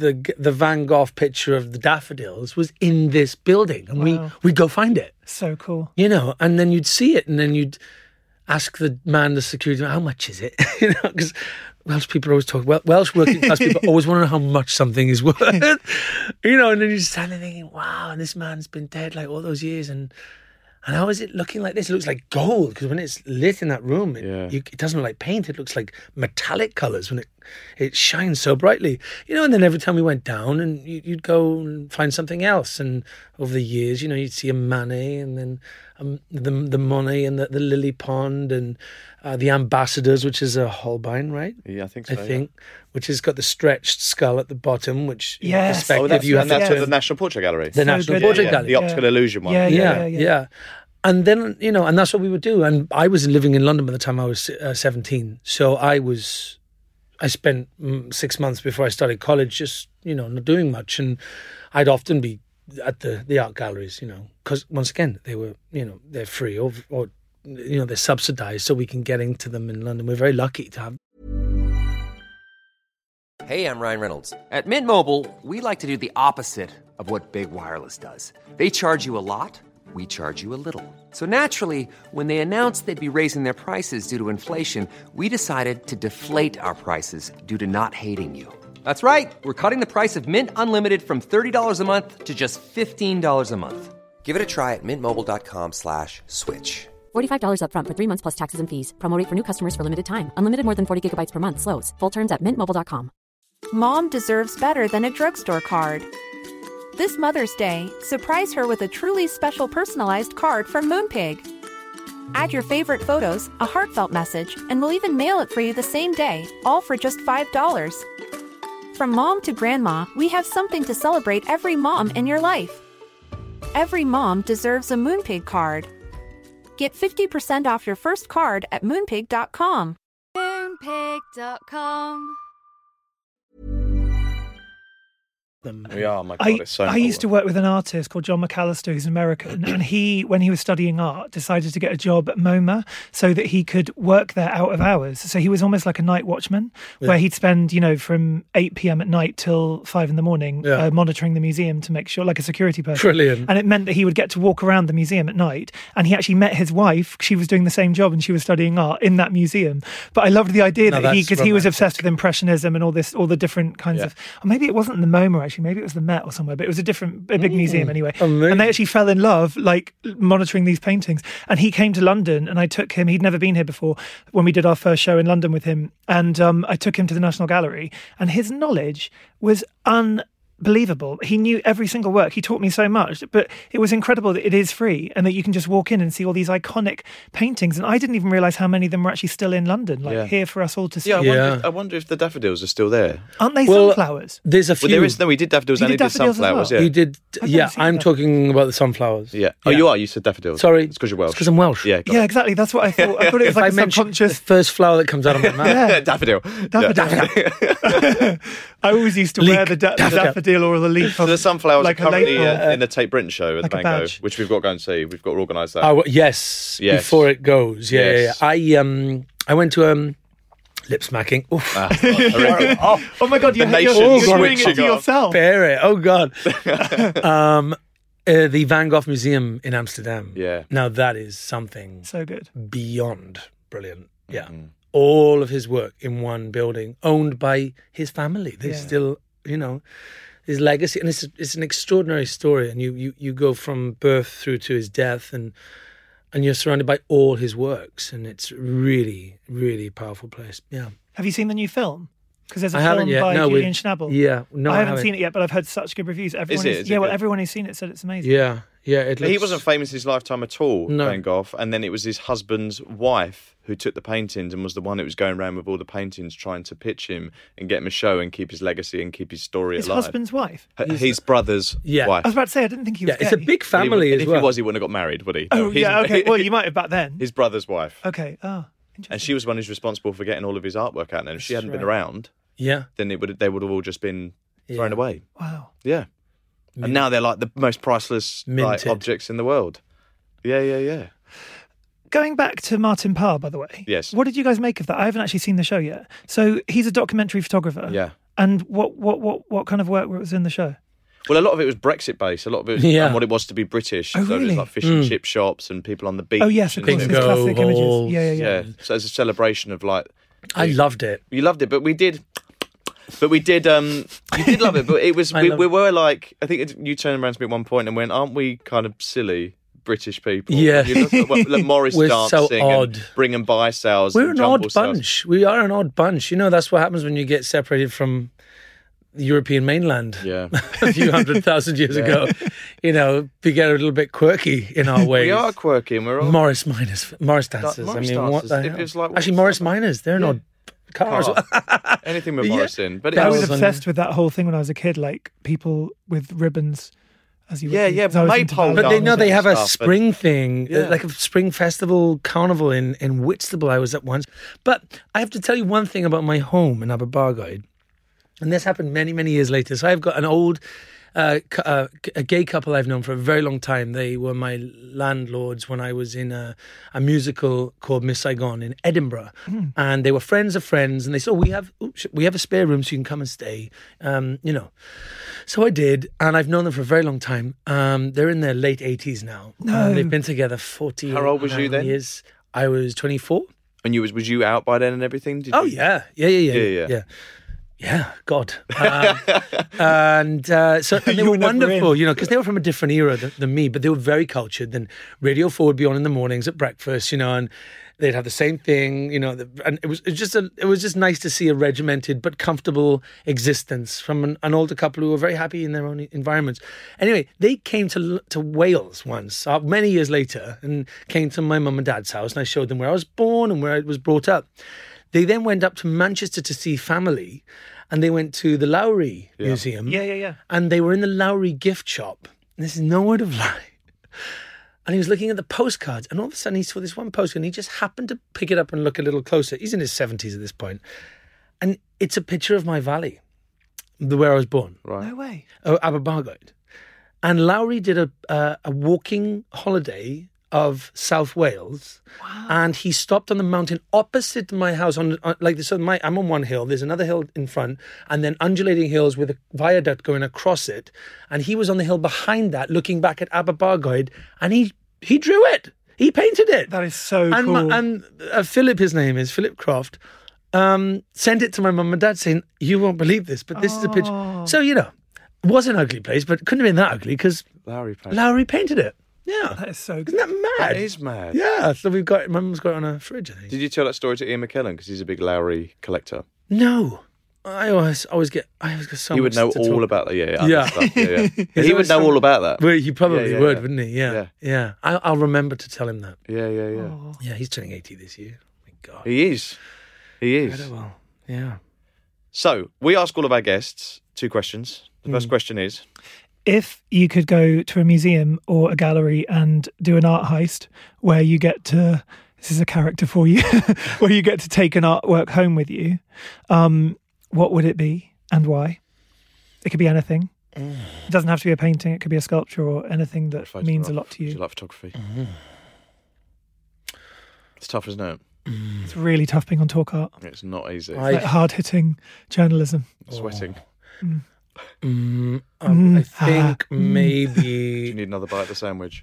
Van Gogh picture of the daffodils was in this building. And Wow. we'd go find it, So cool. and then you'd see it, and then you'd ask the security man, how much is it? Because Welsh people always talk. Welsh working class people always want to know how much something is worth. And then you stand there thinking, "Wow, and this man's been dead like all those years, and how is it looking like this? It looks like gold because when it's lit in that room, it doesn't look like paint. It looks like metallic colours when it shines so brightly. And then every time we went down, and you'd go and find something else. And over the years, you'd see a Manet, and then the Monet, and the Lily Pond, and the Ambassadors, which is a Holbein, right? Yeah, I think so. Which has got the stretched skull at the bottom, which Yes. perspective That's, you have and that's to at the National Portrait Gallery. the National good. Portrait Yeah, Gallery. the optical illusion one. Yeah. And then, and that's what we would do. And I was living in London by the time I was 17. So I spent 6 months before I started college just, not doing much. And I'd often be at the art galleries, because once again, they were, they're free or they're subsidized so we can get into them in London. We're very lucky to have. Hey, I'm Ryan Reynolds. At Mint Mobile, we like to do the opposite of what Big Wireless does. They charge you a lot, we charge you a little. So naturally, when they announced they'd be raising their prices due to inflation, we decided to deflate our prices due to not hating you. That's right. We're cutting the price of Mint Unlimited from $30 a month to just $15 a month. Give it a try at mintmobile.com/switch. $45 up front for 3 months plus taxes and fees. Promo rate for new customers for limited time. Unlimited more than 40 gigabytes per month. Slows full terms at mintmobile.com. Mom deserves better than a drugstore card. This Mother's Day, surprise her with a truly special personalized card from Moonpig. Add your favorite photos, a heartfelt message, and we'll even mail it for you the same day, all for just $5. From mom to grandma, we have something to celebrate every mom in your life. Every mom deserves a Moonpig card. Get 50% off your first card at moonpig.com. Moonpig.com. We are, my God, it's so I used to work with an artist called John McAllister, who's American, and he, when he was studying art, decided to get a job at MoMA so that he could work there out of hours. So he was almost like a night watchman, where he'd spend, from 8 p.m. at night till 5 in the morning monitoring the museum to make sure, like a security person. Brilliant. And it meant that he would get to walk around the museum at night, and he actually met his wife. She was doing the same job and she was studying art in that museum. But I loved the idea that because he was obsessed with Impressionism and all the different kinds of, or maybe it wasn't the MoMA actually, maybe it was the Met or somewhere, but it was a big museum anyway. Amazing. And they actually fell in love, like monitoring these paintings. And he came to London, and I took him. He'd never been here before when we did our first show in London with him. And I took him to the National Gallery, and his knowledge was believable. He knew every single work. He taught me so much, but it was incredible that it is free and that you can just walk in and see all these iconic paintings. And I didn't even realise how many of them were actually still in London, here for us all to see. Yeah, I wonder if the daffodils are still there. Aren't they sunflowers? There's a few. Well, he did daffodils and he did sunflowers. Well. He did. I'm talking about the sunflowers. Yeah. Oh, you are? You said daffodils. Sorry. It's because you're Welsh. It's because I'm Welsh. Yeah, Yeah, exactly. That's what I thought. I thought it was like a subconscious... the first flower that comes out of my mouth. Daffodil. Daffodil. I always used to wear the daffodil or the leaf. So the sunflowers like are currently a in the Tate Britain show at like the a Van Gogh, badge. which we've got to go and see. We've got to organise that. Oh, yes. Before it goes. Yeah. I went to lip smacking. Oof. Oh my God, you're nation's doing it switching to off. yourself. Bear it. Oh God. The Van Gogh Museum in Amsterdam. Yeah. Now that is something So good. beyond brilliant. Yeah. All of his work in one building, owned by his family. They still, his legacy, and it's an extraordinary story. And you go from birth through to his death, and you're surrounded by all his works, and it's really, really powerful place. Yeah. Have you seen the new film? Because there's a I haven't film yet. by No, Julian Schnabel. Yeah. No, I haven't seen it yet, but I've heard such good reviews. Everyone Is it well, good? everyone who's seen it said it's amazing. Yeah. Yeah. It looks... He wasn't famous in his lifetime at all, No. Van Gogh, and then it was his husband's wife who took the paintings and was the one that was going around with all the paintings trying to pitch him and get him a show and keep his legacy and keep his story His alive. husband's wife. His brother's Yeah. wife. I was about to say, I didn't think he was Yeah, it's a gay. big family And as if well. he was, he wouldn't have got married, would he? Oh, No, yeah, okay. Well, you might have back then. His brother's wife. Okay, interesting. And she was the one who's responsible for getting all of his artwork out. And if she hadn't been around, Yeah. then they would have all just been thrown away. Wow. Yeah. And now they're like the most priceless Minted. objects in the world. Yeah. Going back to Martin Parr, by the way. Yes. What did you guys make of that? I haven't actually seen the show yet. So he's a documentary photographer. Yeah. And what kind of work was in the show? Well, a lot of it was Brexit based. A lot of it was what it was to be British. Oh, So it was really? like fish and chip shops and people on the beach. Oh, yes, of and course. things. His Bingo classic halls. images. Yeah. Yeah. So it's a celebration of like. I loved it. You loved it, but we did. You did love it, but it was. We were like. I think you turned around to me at one point and went, "Aren't we kind of silly British people?" Yeah. You look at like Morris We're so dancing odd. and bring and buy sales. We're and an odd jumble sales. bunch. We are an odd bunch. That's what happens when you get separated from the European mainland. Yeah. A few 100,000 years ago. We get a little bit quirky in our ways. We are quirky and we're all. Morris dancers. Morris What the dancers. hell? It was like- Actually, Morris miners. They're an odd car as well. Anything with Yeah. Morris in. But I it was was. obsessed with that whole thing when I was a kid, like people with ribbons. As you Yeah, yeah, because I was into maypole ballet. But they know they have a Stuff, but- spring thing, Yeah. like a spring festival carnival in Whitstable I was at once. But I have to tell you one thing about my home in Aberbargoed. And this happened many, many years later. So I've got an old a gay couple I've known for a very long time. They were my landlords when I was in a musical called Miss Saigon in Edinburgh. And they were friends of friends. And they said, we have a spare room so you can come and stay, So I did. And I've known them for a very long time. They're in their late 80s now. No. They've been together 40 How old was you then? years. I was 24. And was you out by then and everything? Did Oh, you? yeah, God. So and they You were were never wonderful, in. because they were from a different era than me, but they were very cultured. Then Radio 4 would be on in the mornings at breakfast, and they'd have the same thing, and it was just nice to see a regimented but comfortable existence from an older couple who were very happy in their own environments. Anyway, they came to Wales once, many years later, and came to my mum and dad's house, and I showed them where I was born and where I was brought up. They then went up to Manchester to see family, and they went to the Lowry Museum. Yeah. And they were in the Lowry gift shop. And this is no word of lie. And he was looking at the postcards, and all of a sudden he saw this one postcard, and he just happened to pick it up and look a little closer. He's in his 70s at this point. And it's a picture of my valley, where I was born, Right. No way. Aberbargoed. And Lowry did a walking holiday of South Wales, and he stopped on the mountain opposite my house. I'm on one hill. There's another hill in front, and then undulating hills with a viaduct going across it. And he was on the hill behind that, looking back at Aberbargoed, and he drew it. He painted it. That is so and cool. Philip, his name is Philip Croft, sent it to my mum and dad saying, "You won't believe this, but this is a picture." So it was an ugly place, but it couldn't have been that ugly because Lowry painted it. Yeah. That is so good. Isn't that mad? That is mad. Yeah, so my mum's got it on a fridge, I think. Did you tell that story to Ian McKellen? Because he's a big Lowry collector. No. I always get so He much would know to all talk about the Yeah. other stuff. Yeah. There's He would always know some- all about that. Well, he probably Yeah, would, yeah. wouldn't he? Yeah. Yeah. I'll remember to tell him that. Yeah. Yeah, he's turning 80 this year. My God. He is. Incredible. Yeah. So we ask all of our guests 2 questions. The first question is, If you could go to a museum or a gallery and do an art heist where you get to, this is a character for you, where you get to take an artwork home with you, what would it be and why? It could be anything. It doesn't have to be a painting. It could be a sculpture or anything that means a lot to do you you. like photography? It's tough, isn't it? It's really tough being on Talk Art. It's not easy. I- Like hard-hitting journalism. Sweating. I think Do maybe. you need another bite of the sandwich?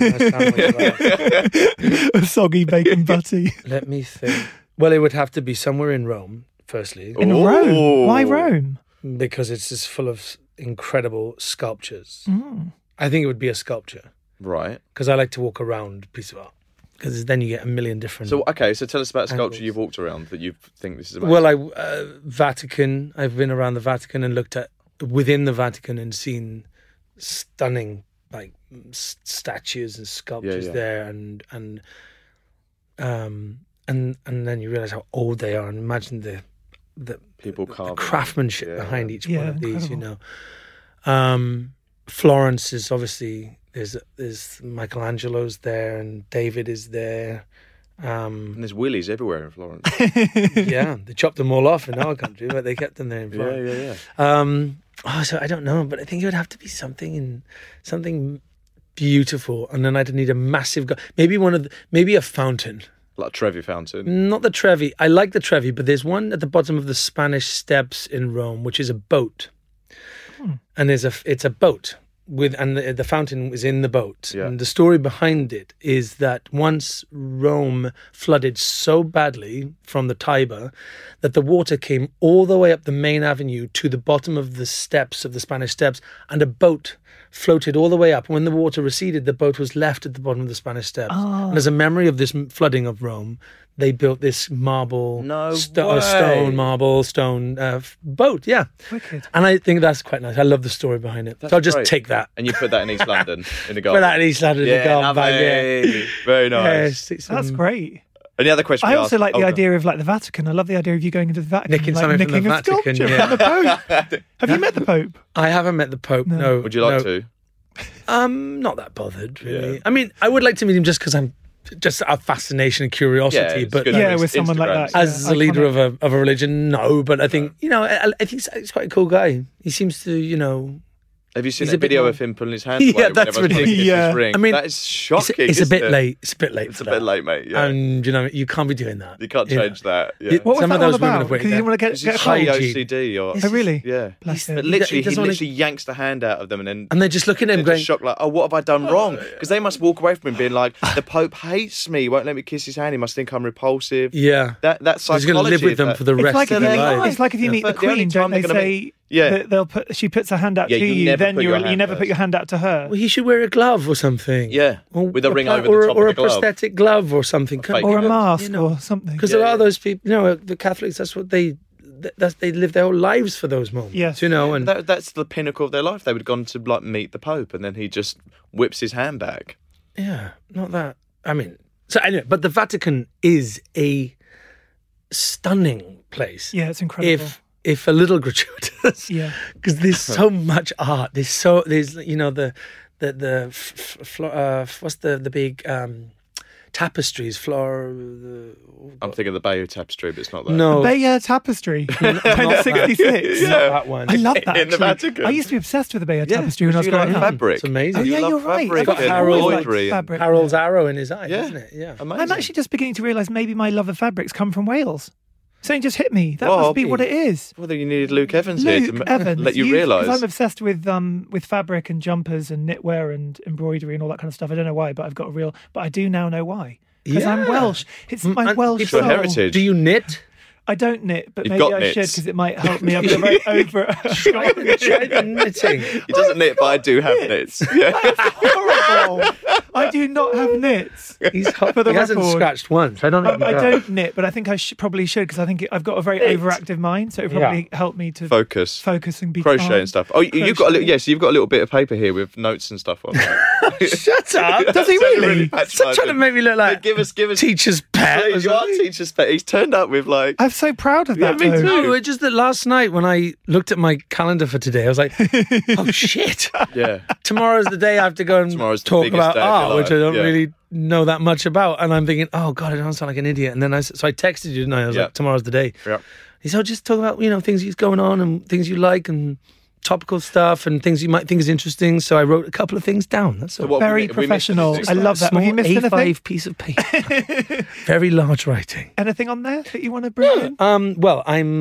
A soggy bacon butty. Let me think. Well, it would have to be somewhere in Rome, firstly, In Ooh. Rome. Why Rome? because it's just full of incredible sculptures. I think it would be a sculpture Right. because I like to walk around a piece of art because then you get a million different. So, okay, so tell us about a sculpture Angles. you've walked around that you think this is amazing. Well, Vatican. I've been around the Vatican and looked at within the Vatican and seen stunning like statues and sculptures Yeah. there, and then you realize how old they are, and imagine the People carving. craftsmanship Yeah. behind each Yeah, one of these. incredible. You know, Florence is obviously there's Michelangelo's there and David is there. And there's willies everywhere in Florence. Yeah, they chopped them all off in our country, but they kept them there in Florence. yeah. So I don't know, but I think it would have to be something beautiful, and then I'd need a massive, maybe a fountain. Like a Trevi fountain. Not the Trevi. I like the Trevi, but there's one at the bottom of the Spanish Steps in Rome, which is a boat, and it's a boat and the fountain is in the boat. Yeah. And the story behind it is that once Rome flooded so badly from the Tiber that the water came all the way up the main avenue to the bottom of the steps of the Spanish Steps, and a boat floated all the way up. When the water receded, the boat was left at the bottom of the Spanish Steps. And as a memory of this flooding of Rome, they built this marble, stone boat. Yeah. Wicked. And I think that's quite nice. I love the story behind it. So I'll just great. take that. And you put that in East London in the Put garden. that in East London in the garden bag. Yeah. lovely. Very nice. Yeah, stick some- That's great. And the other question I we also asked- like the oh, idea of like the Vatican. I love the idea of you going into the Vatican, Nicking and, like, something from the nicking a Vatican, sculpture yeah. from the Pope. Have you met the Pope? I haven't met the Pope. No. Would you like no. to? Not that bothered, really. Yeah. I mean, I would like to meet him just because I'm just a fascination and curiosity. it's but good. Yeah, with someone like Instagrams. that. as Yeah, the leader iconic. of a religion, no. But I think I think he's quite a cool guy. He seems to Have you seen He's that a bit video more- of him pulling his hand Yeah, away that's whenever ridiculous. he Yeah. his ring? I mean, that is shocking. it's a isn't bit it? late. It's a bit late. It's for a bit that. late, mate. Yeah. And you can't be doing that. You can't You know. change that. Yeah. It- What was Some that of those all women about? have waited Because you didn't want to Is get it a cold. hygiene. OCD or Oh, really? Yeah. Bless him. But literally, he doesn't wanna- literally yanks the hand out of them, and then And they're just looking at him they're going, just shocked, like, "Oh, what have I done wrong?" Because they must walk away from him being like, "The Pope hates me. Won't let me kiss his hand. He must think I'm repulsive." yeah. That He's psychology. going to live with them that- for the It's rest like, of if their you, life. it's like if you meet the The only Queen, time don't they they're gonna say Yeah. that she puts her hand out Yeah, to you you, never then put your you hand never put first. your hand out to her. Well, he should wear a glove or something. Yeah, with a ring over the or, top or of the a glove. prosthetic glove or something. fake Or a glove. mask or something. Because Yeah, a lot yeah. of those people, the Catholics, that's what they live their whole lives for those moments. Yes. And That's the pinnacle of their life. They would have gone to like meet the Pope, and then he just whips his hand back. yeah, not that. I mean, so anyway, but the Vatican is a stunning place. Yeah, it's incredible. If a little gratuitous. Yeah. Because there's so much art. There's the what's the big tapestries? I'm thinking of the Bayeux Tapestry, but it's not that. No, Bayeux Tapestry, 1066. not that one. I love that. In the actually. Vatican. I used to be obsessed with the Bayeux Yeah, Tapestry when I was you like growing up. fabric. It's amazing. Oh, You yeah, love you're right. fabric I've and always liked embroidery. fabric. Harold's arrow in his eye, Yeah. isn't it? Yeah. Amazing. I'm actually just beginning to realise maybe my love of fabrics come from Wales. Something just hit me. That Well, must be what it is. Well, then you needed Luke Evans here to Luke Evans, let you because realise. I'm obsessed with fabric and jumpers and knitwear and embroidery and all that kind of stuff. I don't know why, but I do now know why. Because I'm Yeah. Welsh. It's my And Welsh it's your soul. heritage. Do you knit? I don't knit, but You've maybe got I knits. should because it might help me. I'm very over. Try the knitting. He doesn't knit, but I do have knits. Yeah. Horrible. I do not have knits. He's hot. For the He hasn't record. scratched once. I don't think I he does. don't knit, but I think I probably should because I think I've got a very overactive mind, so it would probably help me to Focus. focus and be Crochet calm. and stuff. Oh, you've got a Crochet. yes, you've got a little bit of paper here with notes and stuff on. Shut up. Does he really? Stop trying to make me look like Give us teacher's pet. or Please, you are something. teacher's pet. He's turned up with like. I'm so proud of that. me though. too. No, it's just that last night when I looked at my calendar for today, I was like, oh shit. Yeah. Tomorrow's the day I have to go and Tomorrow's the talk biggest about day of your art, which I life, don't yeah. really know that much about. And I'm thinking, oh God, I don't sound like an idiot. And then so I texted you tonight. I was Yeah. like, tomorrow's the day. Yeah. He said, oh, just talk about, things that's going on and things you like and topical stuff and things you might think is interesting. So I wrote a couple of things down. That's all. What Very have we missed professional. anything? I love that. Small Have you missed A5 anything? piece of paper. Very large writing. Anything on there that you want to bring in? Well,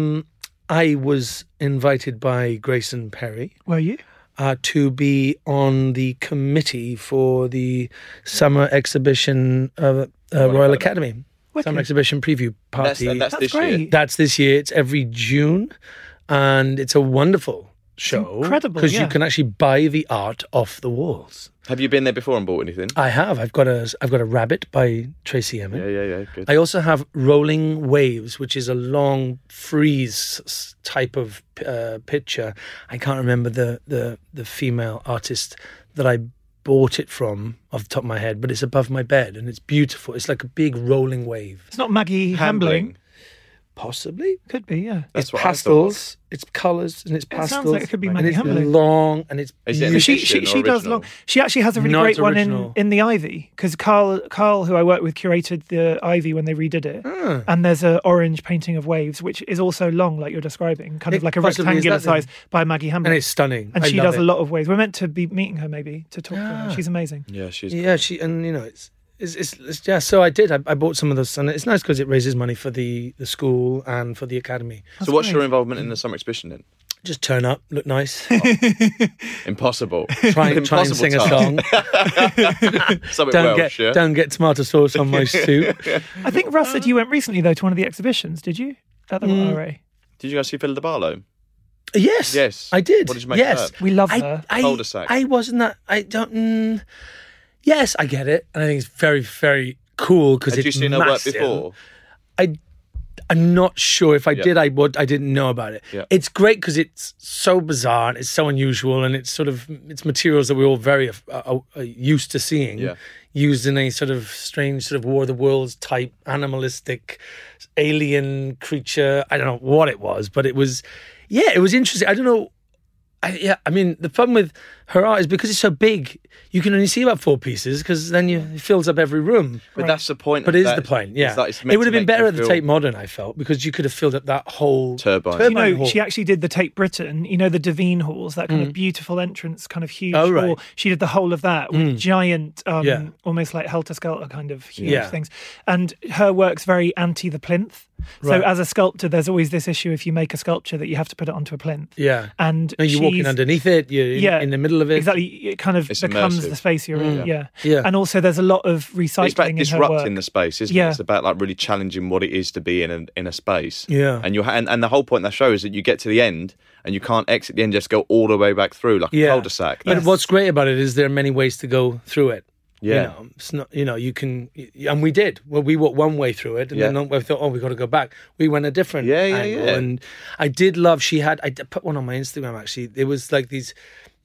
I was invited by Grayson Perry Were you? to be on the committee for the summer exhibition of Royal Academy. Wicked. Summer exhibition preview party. And that's That's this year. great. That's this year. It's every June, and it's a wonderful show. incredible, because yeah. you can actually buy the art off the walls. Have you been there before and bought anything? I have. I've got a rabbit by Tracy Emin. Yeah. Good. I also have Rolling Waves, which is a long freeze type of picture. I can't remember the female artist that I bought it from off the top of my head, but it's above my bed and it's beautiful. It's like a big rolling wave. It's not Maggie Hambling. Possibly. Could be, yeah. That's It's what pastels, it's colours, and it's It pastels. sounds like it could be and Maggie it's Hambling. long, and it's Is it an beautiful. edition She or does original? long. She actually has a really No, great it's one original. in the Ivy because Carl, who I work with, curated the Ivy when they redid it. And there's an orange painting of waves, which is also long, like you're describing, kind of It like a possibly is rectangular that then. size by Maggie Hambling. And it's stunning. And I she love does it. a lot of waves. We're meant to be meeting her maybe to talk to her. Yeah. She's amazing. Yeah, she's. Yeah, it's yeah. So I did. I bought some of those, and it's nice because it raises money for the school and for the academy. So what's your involvement in the summer exhibition then? Just turn up, look nice, Impossible. try and sing a task. song. Something Don't Welsh, yeah? don't get tomato sauce on my suit. I think Russ said you went recently though to one of the exhibitions. Did you at the RA? Did you guys see Phil de Barlow? Yes, Yes. I did. What did you make of yes, that? We love her. Cul-de-sac. I wasn't that. I don't. Yes, I get it, and I think it's very, very cool because Had it's you seen her work massive. before? I'm not sure if I Yeah. did. I didn't know about it. Yeah. It's great because it's so bizarre and it's so unusual, and it's materials that we're all very used to seeing. Yeah. Used in a sort of strange sort of War of the Worlds type animalistic alien creature. I don't know what it was, but it was interesting. I don't know. I mean, the problem with her art is because it's so big, you can only see about 4 pieces because then it fills up every room. But that's the point. But of it is that, the point, yeah. is that it's meant It would to have been make better you at the feel Tate Modern, I felt, because you could have filled up that whole Turbine. You know, hall. she actually did the Tate Britain, the Devine halls, that kind of beautiful entrance, kind of huge Oh, right. hall. She did the whole of that with giant, Yeah. almost like helter-skelter kind of huge Yeah. things. And her work's very anti the plinth. So Right. as a sculptor, there's always this issue if you make a sculpture that you have to put it onto a plinth. Yeah. And No, you're walking she's- underneath it, you're in the middle of it. Exactly. It kind of It's becomes immersive. the space you're in. Yeah. Yeah. And also there's a lot of recycling It's about in her disrupting work. the space, isn't Yeah. it? It's about like really challenging what it is to be in a space. Yeah. And and the whole point of that show is that you get to the end and you can't exit the end, just go all the way back through like a cul-de-sac. But what's great about it is there are many ways to go through it. Yeah. It's not, you can, and we did. Well, we walked one way through it, and Yeah. then we thought, we've got to go back. We went a different angle. Yeah. And I did love, I put one on my Instagram actually. There was like these,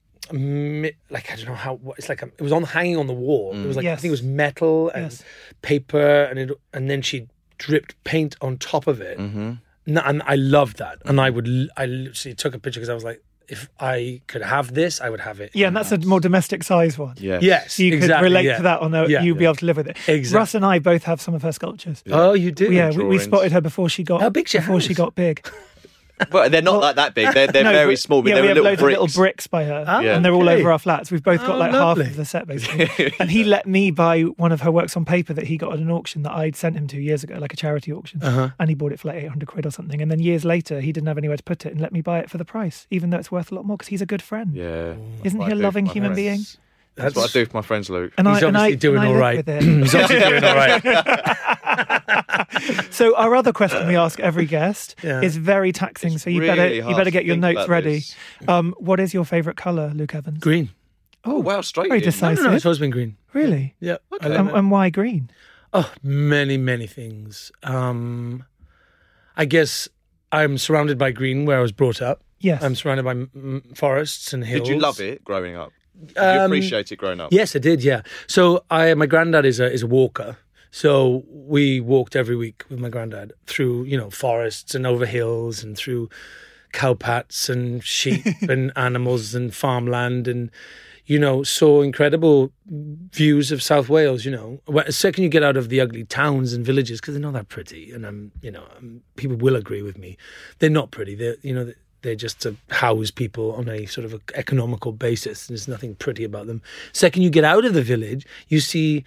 like, I don't know how, it's like, it was hanging on the wall. It was like, I Yes. think it was metal and Yes. paper, and then she dripped paint on top of it. Mm-hmm. And I loved that. And I literally took a picture because I was like, if I could have this, I would have it. Yeah, and that's a more domestic size one. Yeah. Yes, So you could exactly, relate yeah. to that on you'd be able to live with it. Exactly. Russ and I both have some of her sculptures. Oh, you did? Yeah, we drawings. spotted her before she got How big's your before she house? got big. But they're not like that big. They're No, very but- small, but yeah, they're we have little loads bricks. of little bricks by her, Oh, and they're all okay. over our flats. We've both got like lovely. half of the set basically. And he let me buy one of her works on paper that he got at an auction that I'd sent him 2 years ago, like a charity auction, and he bought it for like 800 quid or something. And then years later, he didn't have anywhere to put it and let me buy it for the price, even though it's worth a lot more because he's a good friend. Yeah. Isn't That's he a what I do loving for my human being? friends. That's what I do for my friends, Luke. And He's I, and obviously I, doing and I all live right. with it. He's obviously doing all right. So our other question we ask every guest Yeah. is very taxing. It's so you really better hard to get your think notes about ready. this. What is your favourite colour, Luke Evans? Green. Oh, wow, straight Very in. decisive. No, it's always been green. Really? Yeah. I Okay. love it. And why green? Oh, many things. I guess I'm surrounded by green where I was brought up. Yes. I'm surrounded by forests and hills. Did you love it growing up? Did you appreciate it growing up? Yes, I did. Yeah. So my granddad is a walker. So we walked every week with my granddad through, forests and over hills and through cowpats and sheep and animals and farmland and, saw incredible views of South Wales, The second you get out of the ugly towns and villages, because they're not that pretty, and people will agree with me, they're not pretty. They're just to house people on a sort of economical basis. There's nothing pretty about them. Second you get out of the village, you see,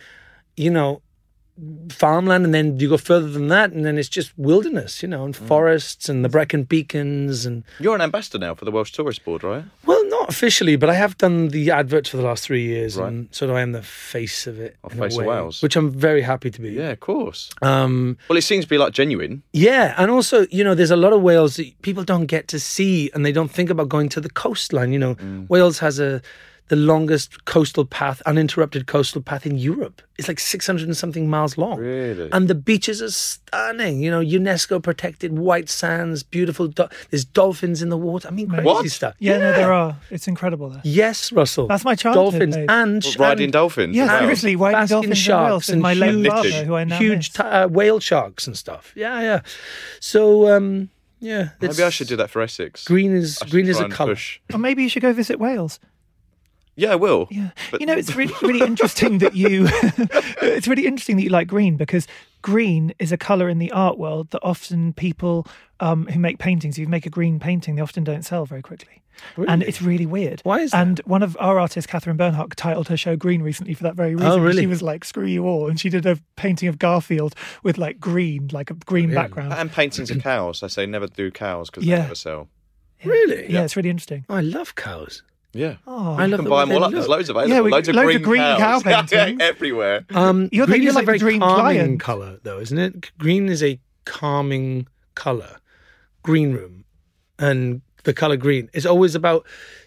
farmland, and then you go further than that, and then it's just wilderness, and forests and the Brecon Beacons. And You're an ambassador now for the Welsh Tourist Board, right? well, not officially, but I have done the adverts for the last 3 years, Right. and sort of I am the face of it. in a Face of way, Wales. which I'm very happy to be. Yeah, of course. Um, Well, it seems to be like genuine. Yeah, and also, there's a lot of Wales that people don't get to see, and they don't think about going to the coastline. Wales has the longest coastal path, uninterrupted coastal path in Europe. It's like 600 and something miles long. Really? And the beaches are stunning. UNESCO protected, white sands, beautiful. There's dolphins in the water. I mean, crazy What? stuff. Yeah, no, there are. It's incredible there. Yes, Russell. That's my childhood, Dolphins babe. and Well, riding and dolphins. Yeah, as well. seriously, riding basking dolphins in sharks Wales with and my late huge- father, who I now huge miss. whale sharks and stuff. Yeah. So, yeah. Maybe I should do that for Essex. Green is I should green is try a and colour. push. Or maybe you should go visit Wales. Yeah, I will. Yeah, But- it's really interesting that you. It's really interesting that you like green, because green is a color in the art world that often people who make paintings, if you make a green painting, they often don't sell very quickly. And Really? it's really weird. Why is that? And one of our artists, Catherine Bernhardt, titled her show Green recently for that very reason. Oh, really? She was like, screw you all. And she did a painting of Garfield with like green, like a green Brilliant. background. And paintings of cows. They say never do cows because Yeah. they never sell. Really? Yeah, it's really interesting. I love cows. Yeah. Oh, I You love can the buy way them all they up. There's look. loads available. Yeah, loads of green cow cows. paintings. Everywhere. You're Green is like a very the green calming client. colour, though, isn't it? Green is a calming colour. Green room. And the colour green is always about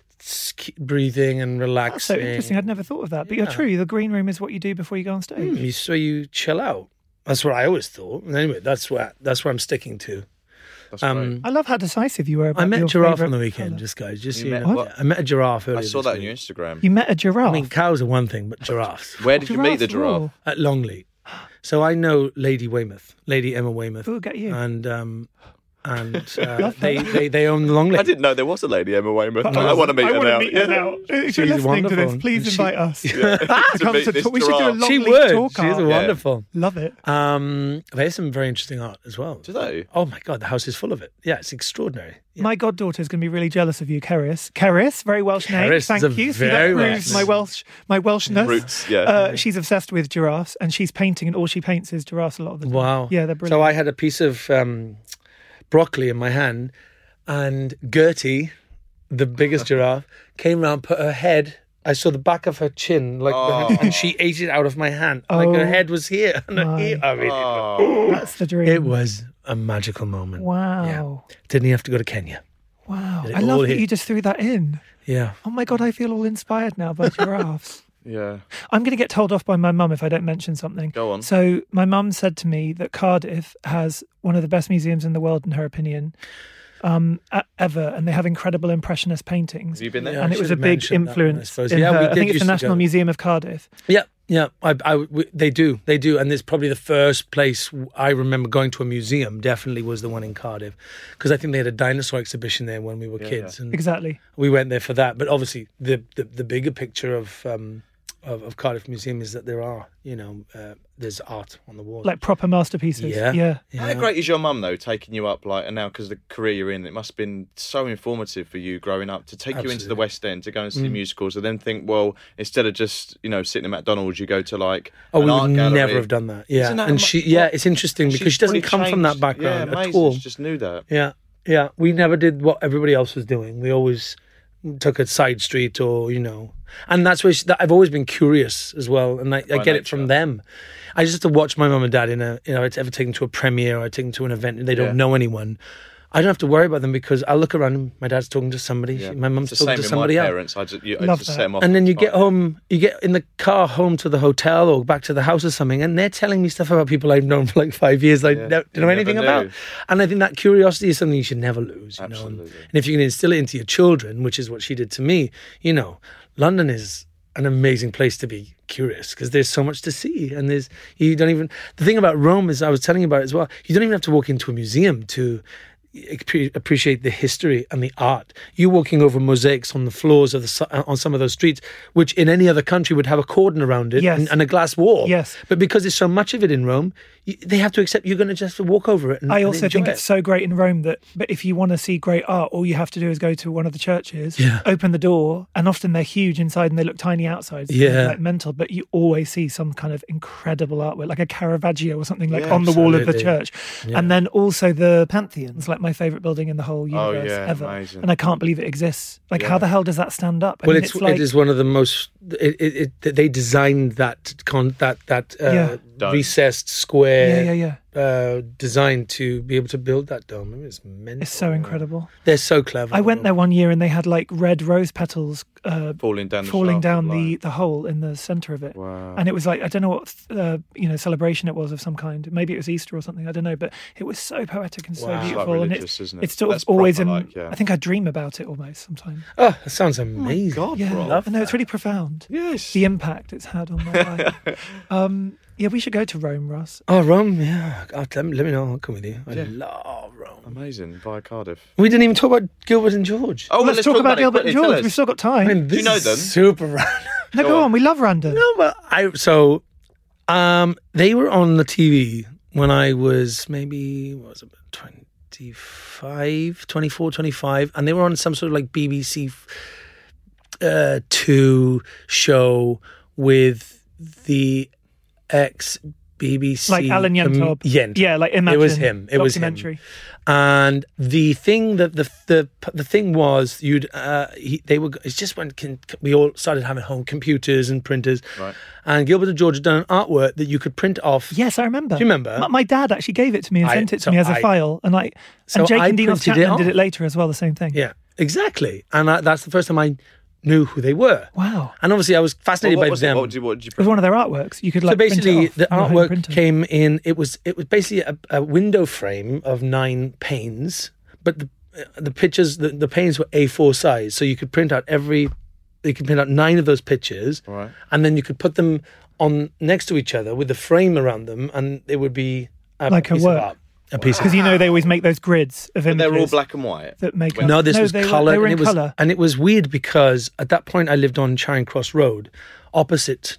breathing and That's relaxing. so interesting. I'd never thought of that. But you're Yeah. true. The green room is what you do before you go on stage. So you chill out. That's what I always thought. And anyway, that's what I'm sticking to. That's great. I love how decisive you were about I met your a giraffe favourite on the weekend, colour. just guys. Just You so met you know. what? I met a giraffe earlier I saw this that on week. your Instagram. You met a giraffe. I mean, cows are one thing, but giraffes Where did you meet the Giraffes giraffe? at Longley. So I know Lady Weymouth, Lady Emma Weymouth, Who'll get you? and they own Longley. I didn't know there was a lady Emma Weymouth. Oh, I want to meet her now. If you're She's listening to wonderful. this, please She- invite us. To Come meet to this talk. We should do a giraffe. long She lead would. talk She's art. wonderful. Love it. There's some very interesting art as well. Do they? Oh my God, the house is full of it. Yeah, it's extraordinary. Yeah. My goddaughter's going to be really jealous of you, Keris. Keris, very Welsh name. Keris is Thank a you. See, very that proves Welsh my Welshness. Roots, yeah. She's obsessed with giraffes, and she's painting, and all she paints is giraffes a lot of the time. Wow. Yeah, they're brilliant. So I had a piece of broccoli in my hand, and Gertie, the biggest giraffe, came round, put her head. I saw the back of her chin, and she ate it out of my hand. Like her Oh. head was here, and her ear. I mean, Oh. That's the dream. it was a magical moment. Wow. Didn't have to go to Kenya. Wow. Did it I love all that hit. you just threw that in. Yeah. Oh my God, I feel all inspired now by giraffes. Yeah. I'm going to get told off by my mum if I don't mention something. Go on. So my mum said to me that Cardiff has one of the best museums in the world, in her opinion, ever, and they have incredible impressionist paintings. Have you been there? Yeah. And I it was should a big mention that one, I influence. suppose. in Yeah, her- we I did think it's used the to National go. Museum of Cardiff. Yeah. They do, and it's probably the first place I remember going to a museum. Definitely was the one in Cardiff, because I think they had a dinosaur exhibition there when we were kids, and Exactly. we went there for that. But obviously, the bigger picture of Cardiff Museum is that there are, there's art on the wall. Like proper masterpieces. Yeah. How great is your mum though, taking you up and now because the career you're in, it must have been so informative for you growing up to take you into the Absolutely. West End to go and see musicals, and then think, well, instead of just sitting at McDonald's, you go to like Oh, an we art would gallery. never have done that. Yeah, Isn't that and what- it's interesting because She's she doesn't fully come from that changed. background Yeah, at amazing. all. She just knew that. Yeah. We never did what everybody else was doing. We always took a side street or, and that's where I've always been curious as well. And I get it from them. I just have to watch my mum and dad I'd ever take them to a premiere or I'd take them to an event and they don't know anyone. I don't have to worry about them because I look around and my dad's talking to somebody, my mum's talking to somebody else. Parents, I just set them off. And then you get home, you get in the car home to the hotel or back to the house or something, and they're telling me stuff about people I've known for like 5 years I don't know anything about. And I think that curiosity is something you should never lose. Absolutely. And if you can instill it into your children, which is what she did to me, London is an amazing place to be curious because there's so much to see, and the thing about Rome is, I was telling you about it as well, you don't even have to walk into a museum to appreciate the history and the art. You walking over mosaics on the floors of on some of those streets, which in any other country would have a cordon around it and a glass wall. Yes. But because there's so much of it in Rome, they have to accept you're going to just walk over it. I also think it's so great in Rome but if you want to see great art, all you have to do is go to one of the churches, open the door, and often they're huge inside and they look tiny outside. So like mental, but you always see some kind of incredible artwork, like a Caravaggio or something on the wall of the church. Yeah. And then also the Pantheon's like my favourite building in the whole universe ever. Amazing. And I can't believe it exists. Like how the hell does that stand up? Well, it is one of the most. They designed that recessed square. Designed to be able to build that dome. I mean, it's mental. It's so incredible. They're so clever. I went there one year and they had like red rose petals falling down the hole in the centre of it. Wow. And it was like, I don't know what celebration it was of some kind. Maybe it was Easter or something. I don't know, but it was so poetic and so beautiful. It's like religious, isn't it? It's sort of always in. I think I dream about it almost sometimes. Oh, that sounds amazing. Oh my God, yeah, I know it's really profound. Yes, the impact it's had on my life. Yeah, we should go to Rome, Ross. Oh, Rome, yeah. Let me know. I'll come with you. I love Rome. Amazing, via Cardiff. We didn't even talk about Gilbert and George. Oh, let's talk about Gilbert and George. We've still got time. I mean, do you know them? Super random. No, go on. We love random. No, but they were on the TV when I was maybe, 24, 25, and they were on some sort of like BBC 2 show with the ex-BBC, like Alan Yentob. Yeah, like Imagine. It was him. It was him. And the thing that the thing was, it's just when we all started having home computers and printers, right? And Gilbert and George had done an artwork that you could print off. Yes, I remember. Do you remember? My dad actually gave it to me and sent it to me as a file, and Jake and Dean Chapman did it later as well. The same thing. Yeah, exactly. And that's the first time I knew who they were. Wow. And obviously I was fascinated by them. What did you it was one of their artworks. You could so basically print it off the artwork came in, it was basically a window frame of 9 panes, but the pictures, the panes were A4 size, so you could print out 9 of those pictures, right, and then you could put them on next to each other with the frame around them, and it would be like a work. A piece because they always make those grids of images. They're all black and white. That make no, this was colour. They were in colour. And it was weird because at that point I lived on Charing Cross Road, opposite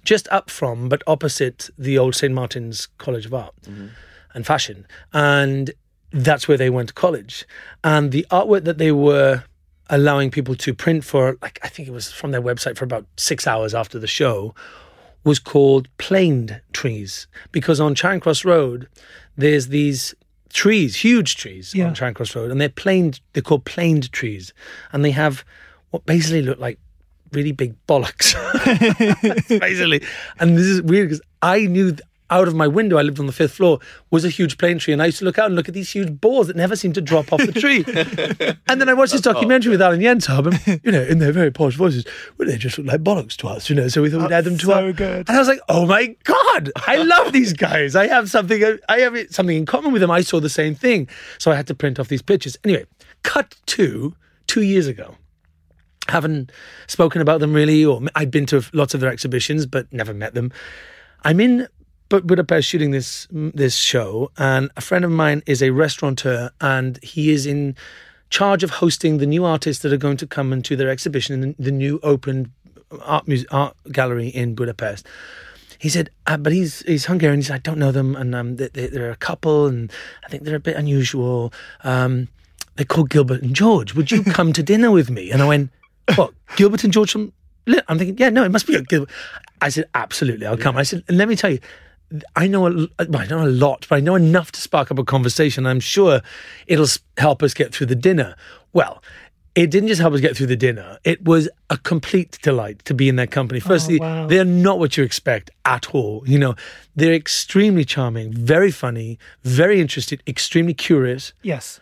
the old St Martin's College of Art and Fashion, and that's where they went to college. And the artwork that they were allowing people to print for, like I think it was from their website for about 6 hours after the show, was called planed trees, because on Charing Cross Road there's these trees, huge trees on Charing Cross Road, and they're called planed trees, and they have what basically look like really big bollocks. Basically. And this is weird because I knew out of my window, I lived on the 5th floor, was a huge plane tree, and I used to look out and look at these huge balls that never seemed to drop off the tree. And then I watched this documentary with Alan Yentob, and in their very posh voices, well, they just look like bollocks to us, so we thought we'd add them to our... good. And I was like, oh my God, I love these guys. I have something in common with them. I saw the same thing. So I had to print off these pictures. Anyway, cut to 2 years ago. Haven't spoken about them really, or I'd been to lots of their exhibitions, but never met them. I'm in Budapest shooting this show, and a friend of mine is a restaurateur, and he is in charge of hosting the new artists that are going to come into their exhibition in the new opened art gallery in Budapest. He said, but he's Hungarian. He said, I don't know them, and they're a couple, and I think they're a bit unusual. They're called Gilbert and George. Would you come to dinner with me? And I went, what, Gilbert and George from... I'm thinking, yeah, no, it must be a Gilbert. I said, absolutely, I'll come. I said, and let me tell you, I know a lot, but I know enough to spark up a conversation. I'm sure it'll help us get through the dinner. Well, it didn't just help us get through the dinner. It was a complete delight to be in their company. Firstly, wow. they're not what you expect at all. You know, they're extremely charming, very funny, very interested, extremely curious. Yes.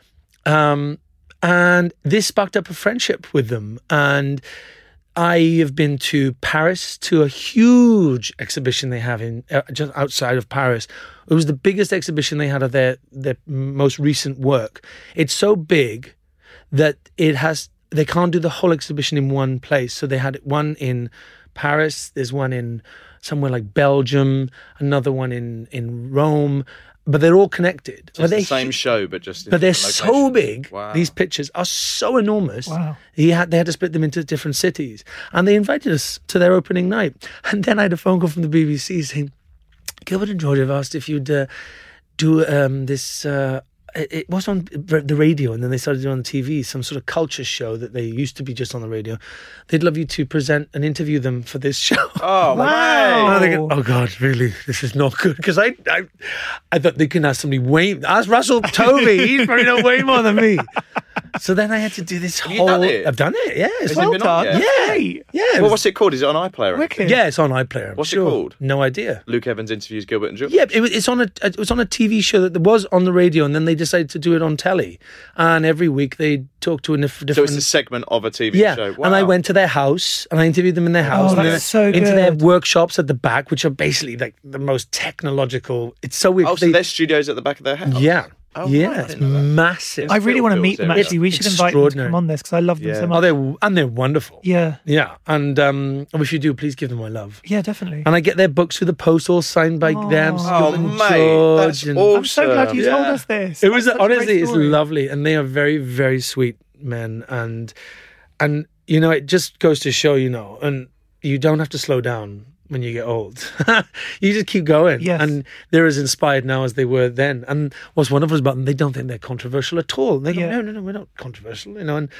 And this sparked up a friendship with them. And I have been to Paris to a huge exhibition they have in just outside of Paris. It was the biggest exhibition they had of their most recent work. It's so big that they can't do the whole exhibition in one place. So they had one in Paris, there's one in somewhere like Belgium, another one in Rome, but they're all connected. It's the same show, but just in but they're different so locations. big. Wow. These pictures are so enormous. Wow. They had to split them into different cities, and they invited us to their opening night. And then I had a phone call from the BBC saying, Gilbert and George have asked if you'd do this. It was on the radio, and then they started doing on the TV, some sort of culture show that they used to be just on the radio. They'd love you to present and interview them for this show. Oh, Wow. And I'm thinking, oh God, really? This is not good. Because I thought they can ask somebody ask Russell Tovey. He's probably know way more than me. So then I had to do this you done it? I've done it, yeah. It's Has it been on yet? Yeah. Great. Yeah. Well, what's it called? Is it on iPlayer? Wicked. Yeah, it's on iPlayer. I'm What's it sure. called? No idea. Luke Evans interviews Gilbert and George. Yeah, it was on a TV show that was on the radio, and then they decided to do it on telly. And every week they talk to a different. So it's a segment of a TV show. Wow. And I went to their house and I interviewed them in their house. Oh, and that's so into their good. workshops at the back, which are basically like the most technological. It's so weird. Oh, so their studio's at the back of their house? yeah. Oh, yeah, right, I it's didn't know that. massive. I really want to Phil meet them, Phillips, actually. We should invite them to extraordinary. come on this because I love them Yeah. so Oh, much. they're wonderful. Yeah. Yeah. And if you do, please give them my love. Yeah, definitely. And I get their books through the post, all signed by them. Oh, Gilbert and mate, George, that's and- awesome. I'm so glad you told Yeah. us this. It was That's such a great honestly, it's story. lovely, and they are very, very sweet men, and you know, it just goes to show, you know, and you don't have to slow down when you get old. You just keep going, Yes. and they're as inspired now as they were then. And what's wonderful about them, they don't think they're controversial at all. They go, Yeah. no, we're not controversial, you know, and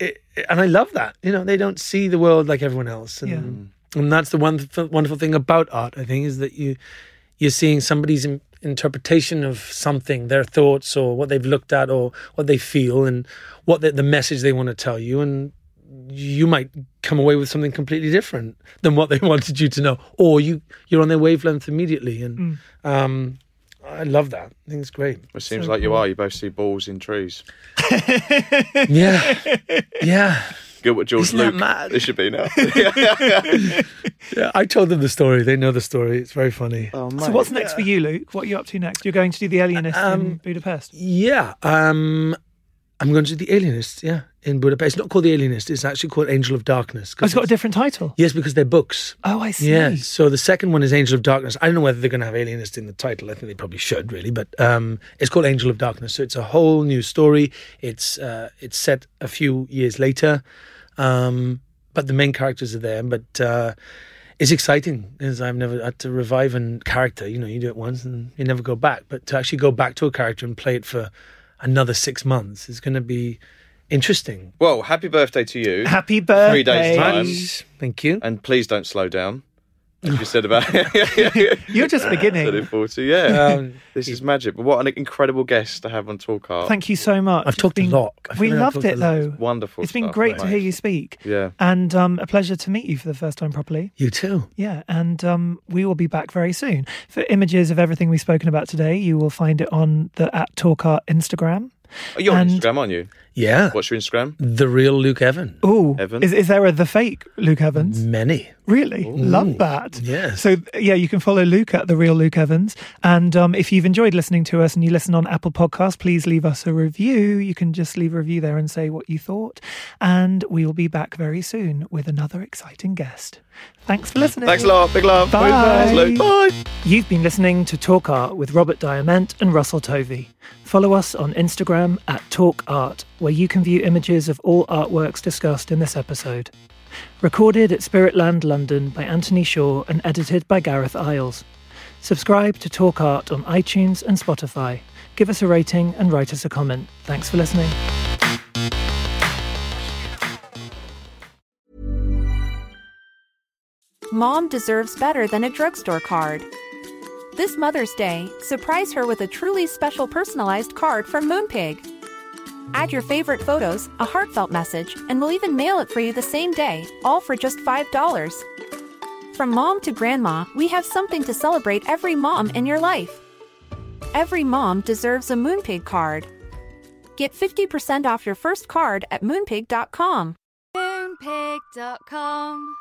I love that. You know, they don't see the world like everyone else, and that's the wonderful thing about art, I think, is that you're seeing somebody's interpretation of something, their thoughts, or what they've looked at, or what they feel, and what the message they want to tell you, and you might come away with something completely different than what they wanted you to know, or you're on their wavelength immediately, and I love that. I think it's great. It seems like you are. You both see balls in trees. Yeah. Gilbert, George, Isn't that Luke. mad? It should be now. Yeah, I told them the story. They know the story. It's very funny. Oh, So what's next for you, Luke? What are you up to next? You're going to do The Alienist in Budapest. Yeah, I'm going to do The Alienist, yeah, in Budapest. It's not called The Alienist. It's actually called Angel of Darkness. Oh, it's got a different title. Yes, because they're books. Oh, I see. Yeah, so the second one is Angel of Darkness. I don't know whether they're going to have Alienist in the title. I think they probably should, really. But it's called Angel of Darkness. So it's a whole new story. It's set a few years later. But the main characters are there. But it's exciting, because I've never had to revive a character. You know, you do it once and you never go back. But to actually go back to a character and play it for another 6 months is going to be interesting. Well, happy birthday to you. Happy birthday. 3 days' time. Thank you. And please don't slow down, as you said about You're just Said beginning. it 40, yeah. Um, This is magic. But what an incredible guest to have on Talk Art. Thank you so much. I've talked a lot. I feel We like I've loved talked a it, lot. though. Wonderful It's been stuff, great mate. to hear you speak. Yeah. And a pleasure to meet you for the first time properly. You too. Yeah, and we will be back very soon. For images of everything we've spoken about today, you will find it on the @TalkArt Instagram. Oh, you're on And- Instagram, aren't you? Yeah. What's your Instagram? The real Luke Evan. Oh, Evan? is there the fake Luke Evans? Many. Really? Love that. Yes. So, yeah, you can follow Luke at The Real Luke Evans. And if you've enjoyed listening to us and you listen on Apple Podcasts, please leave us a review. You can just leave a review there and say what you thought. And we will be back very soon with another exciting guest. Thanks for listening. Thanks a lot. Big love. Bye. Thanks, Luke. Bye. You've been listening to Talk Art with Robert Diament and Russell Tovey. Follow us on Instagram @TalkArt, where you can view images of all artworks discussed in this episode. Recorded at Spiritland London by Anthony Shaw and edited by Gareth Isles. Subscribe to Talk Art on iTunes and Spotify. Give us a rating and write us a comment. Thanks for listening. Mom deserves better than a drugstore card. This Mother's Day, surprise her with a truly special personalized card from Moonpig. Add your favorite photos, a heartfelt message, and we'll even mail it for you the same day, all for just $5. From mom to grandma, we have something to celebrate every mom in your life. Every mom deserves a Moonpig card. Get 50% off your first card at moonpig.com. Moonpig.com.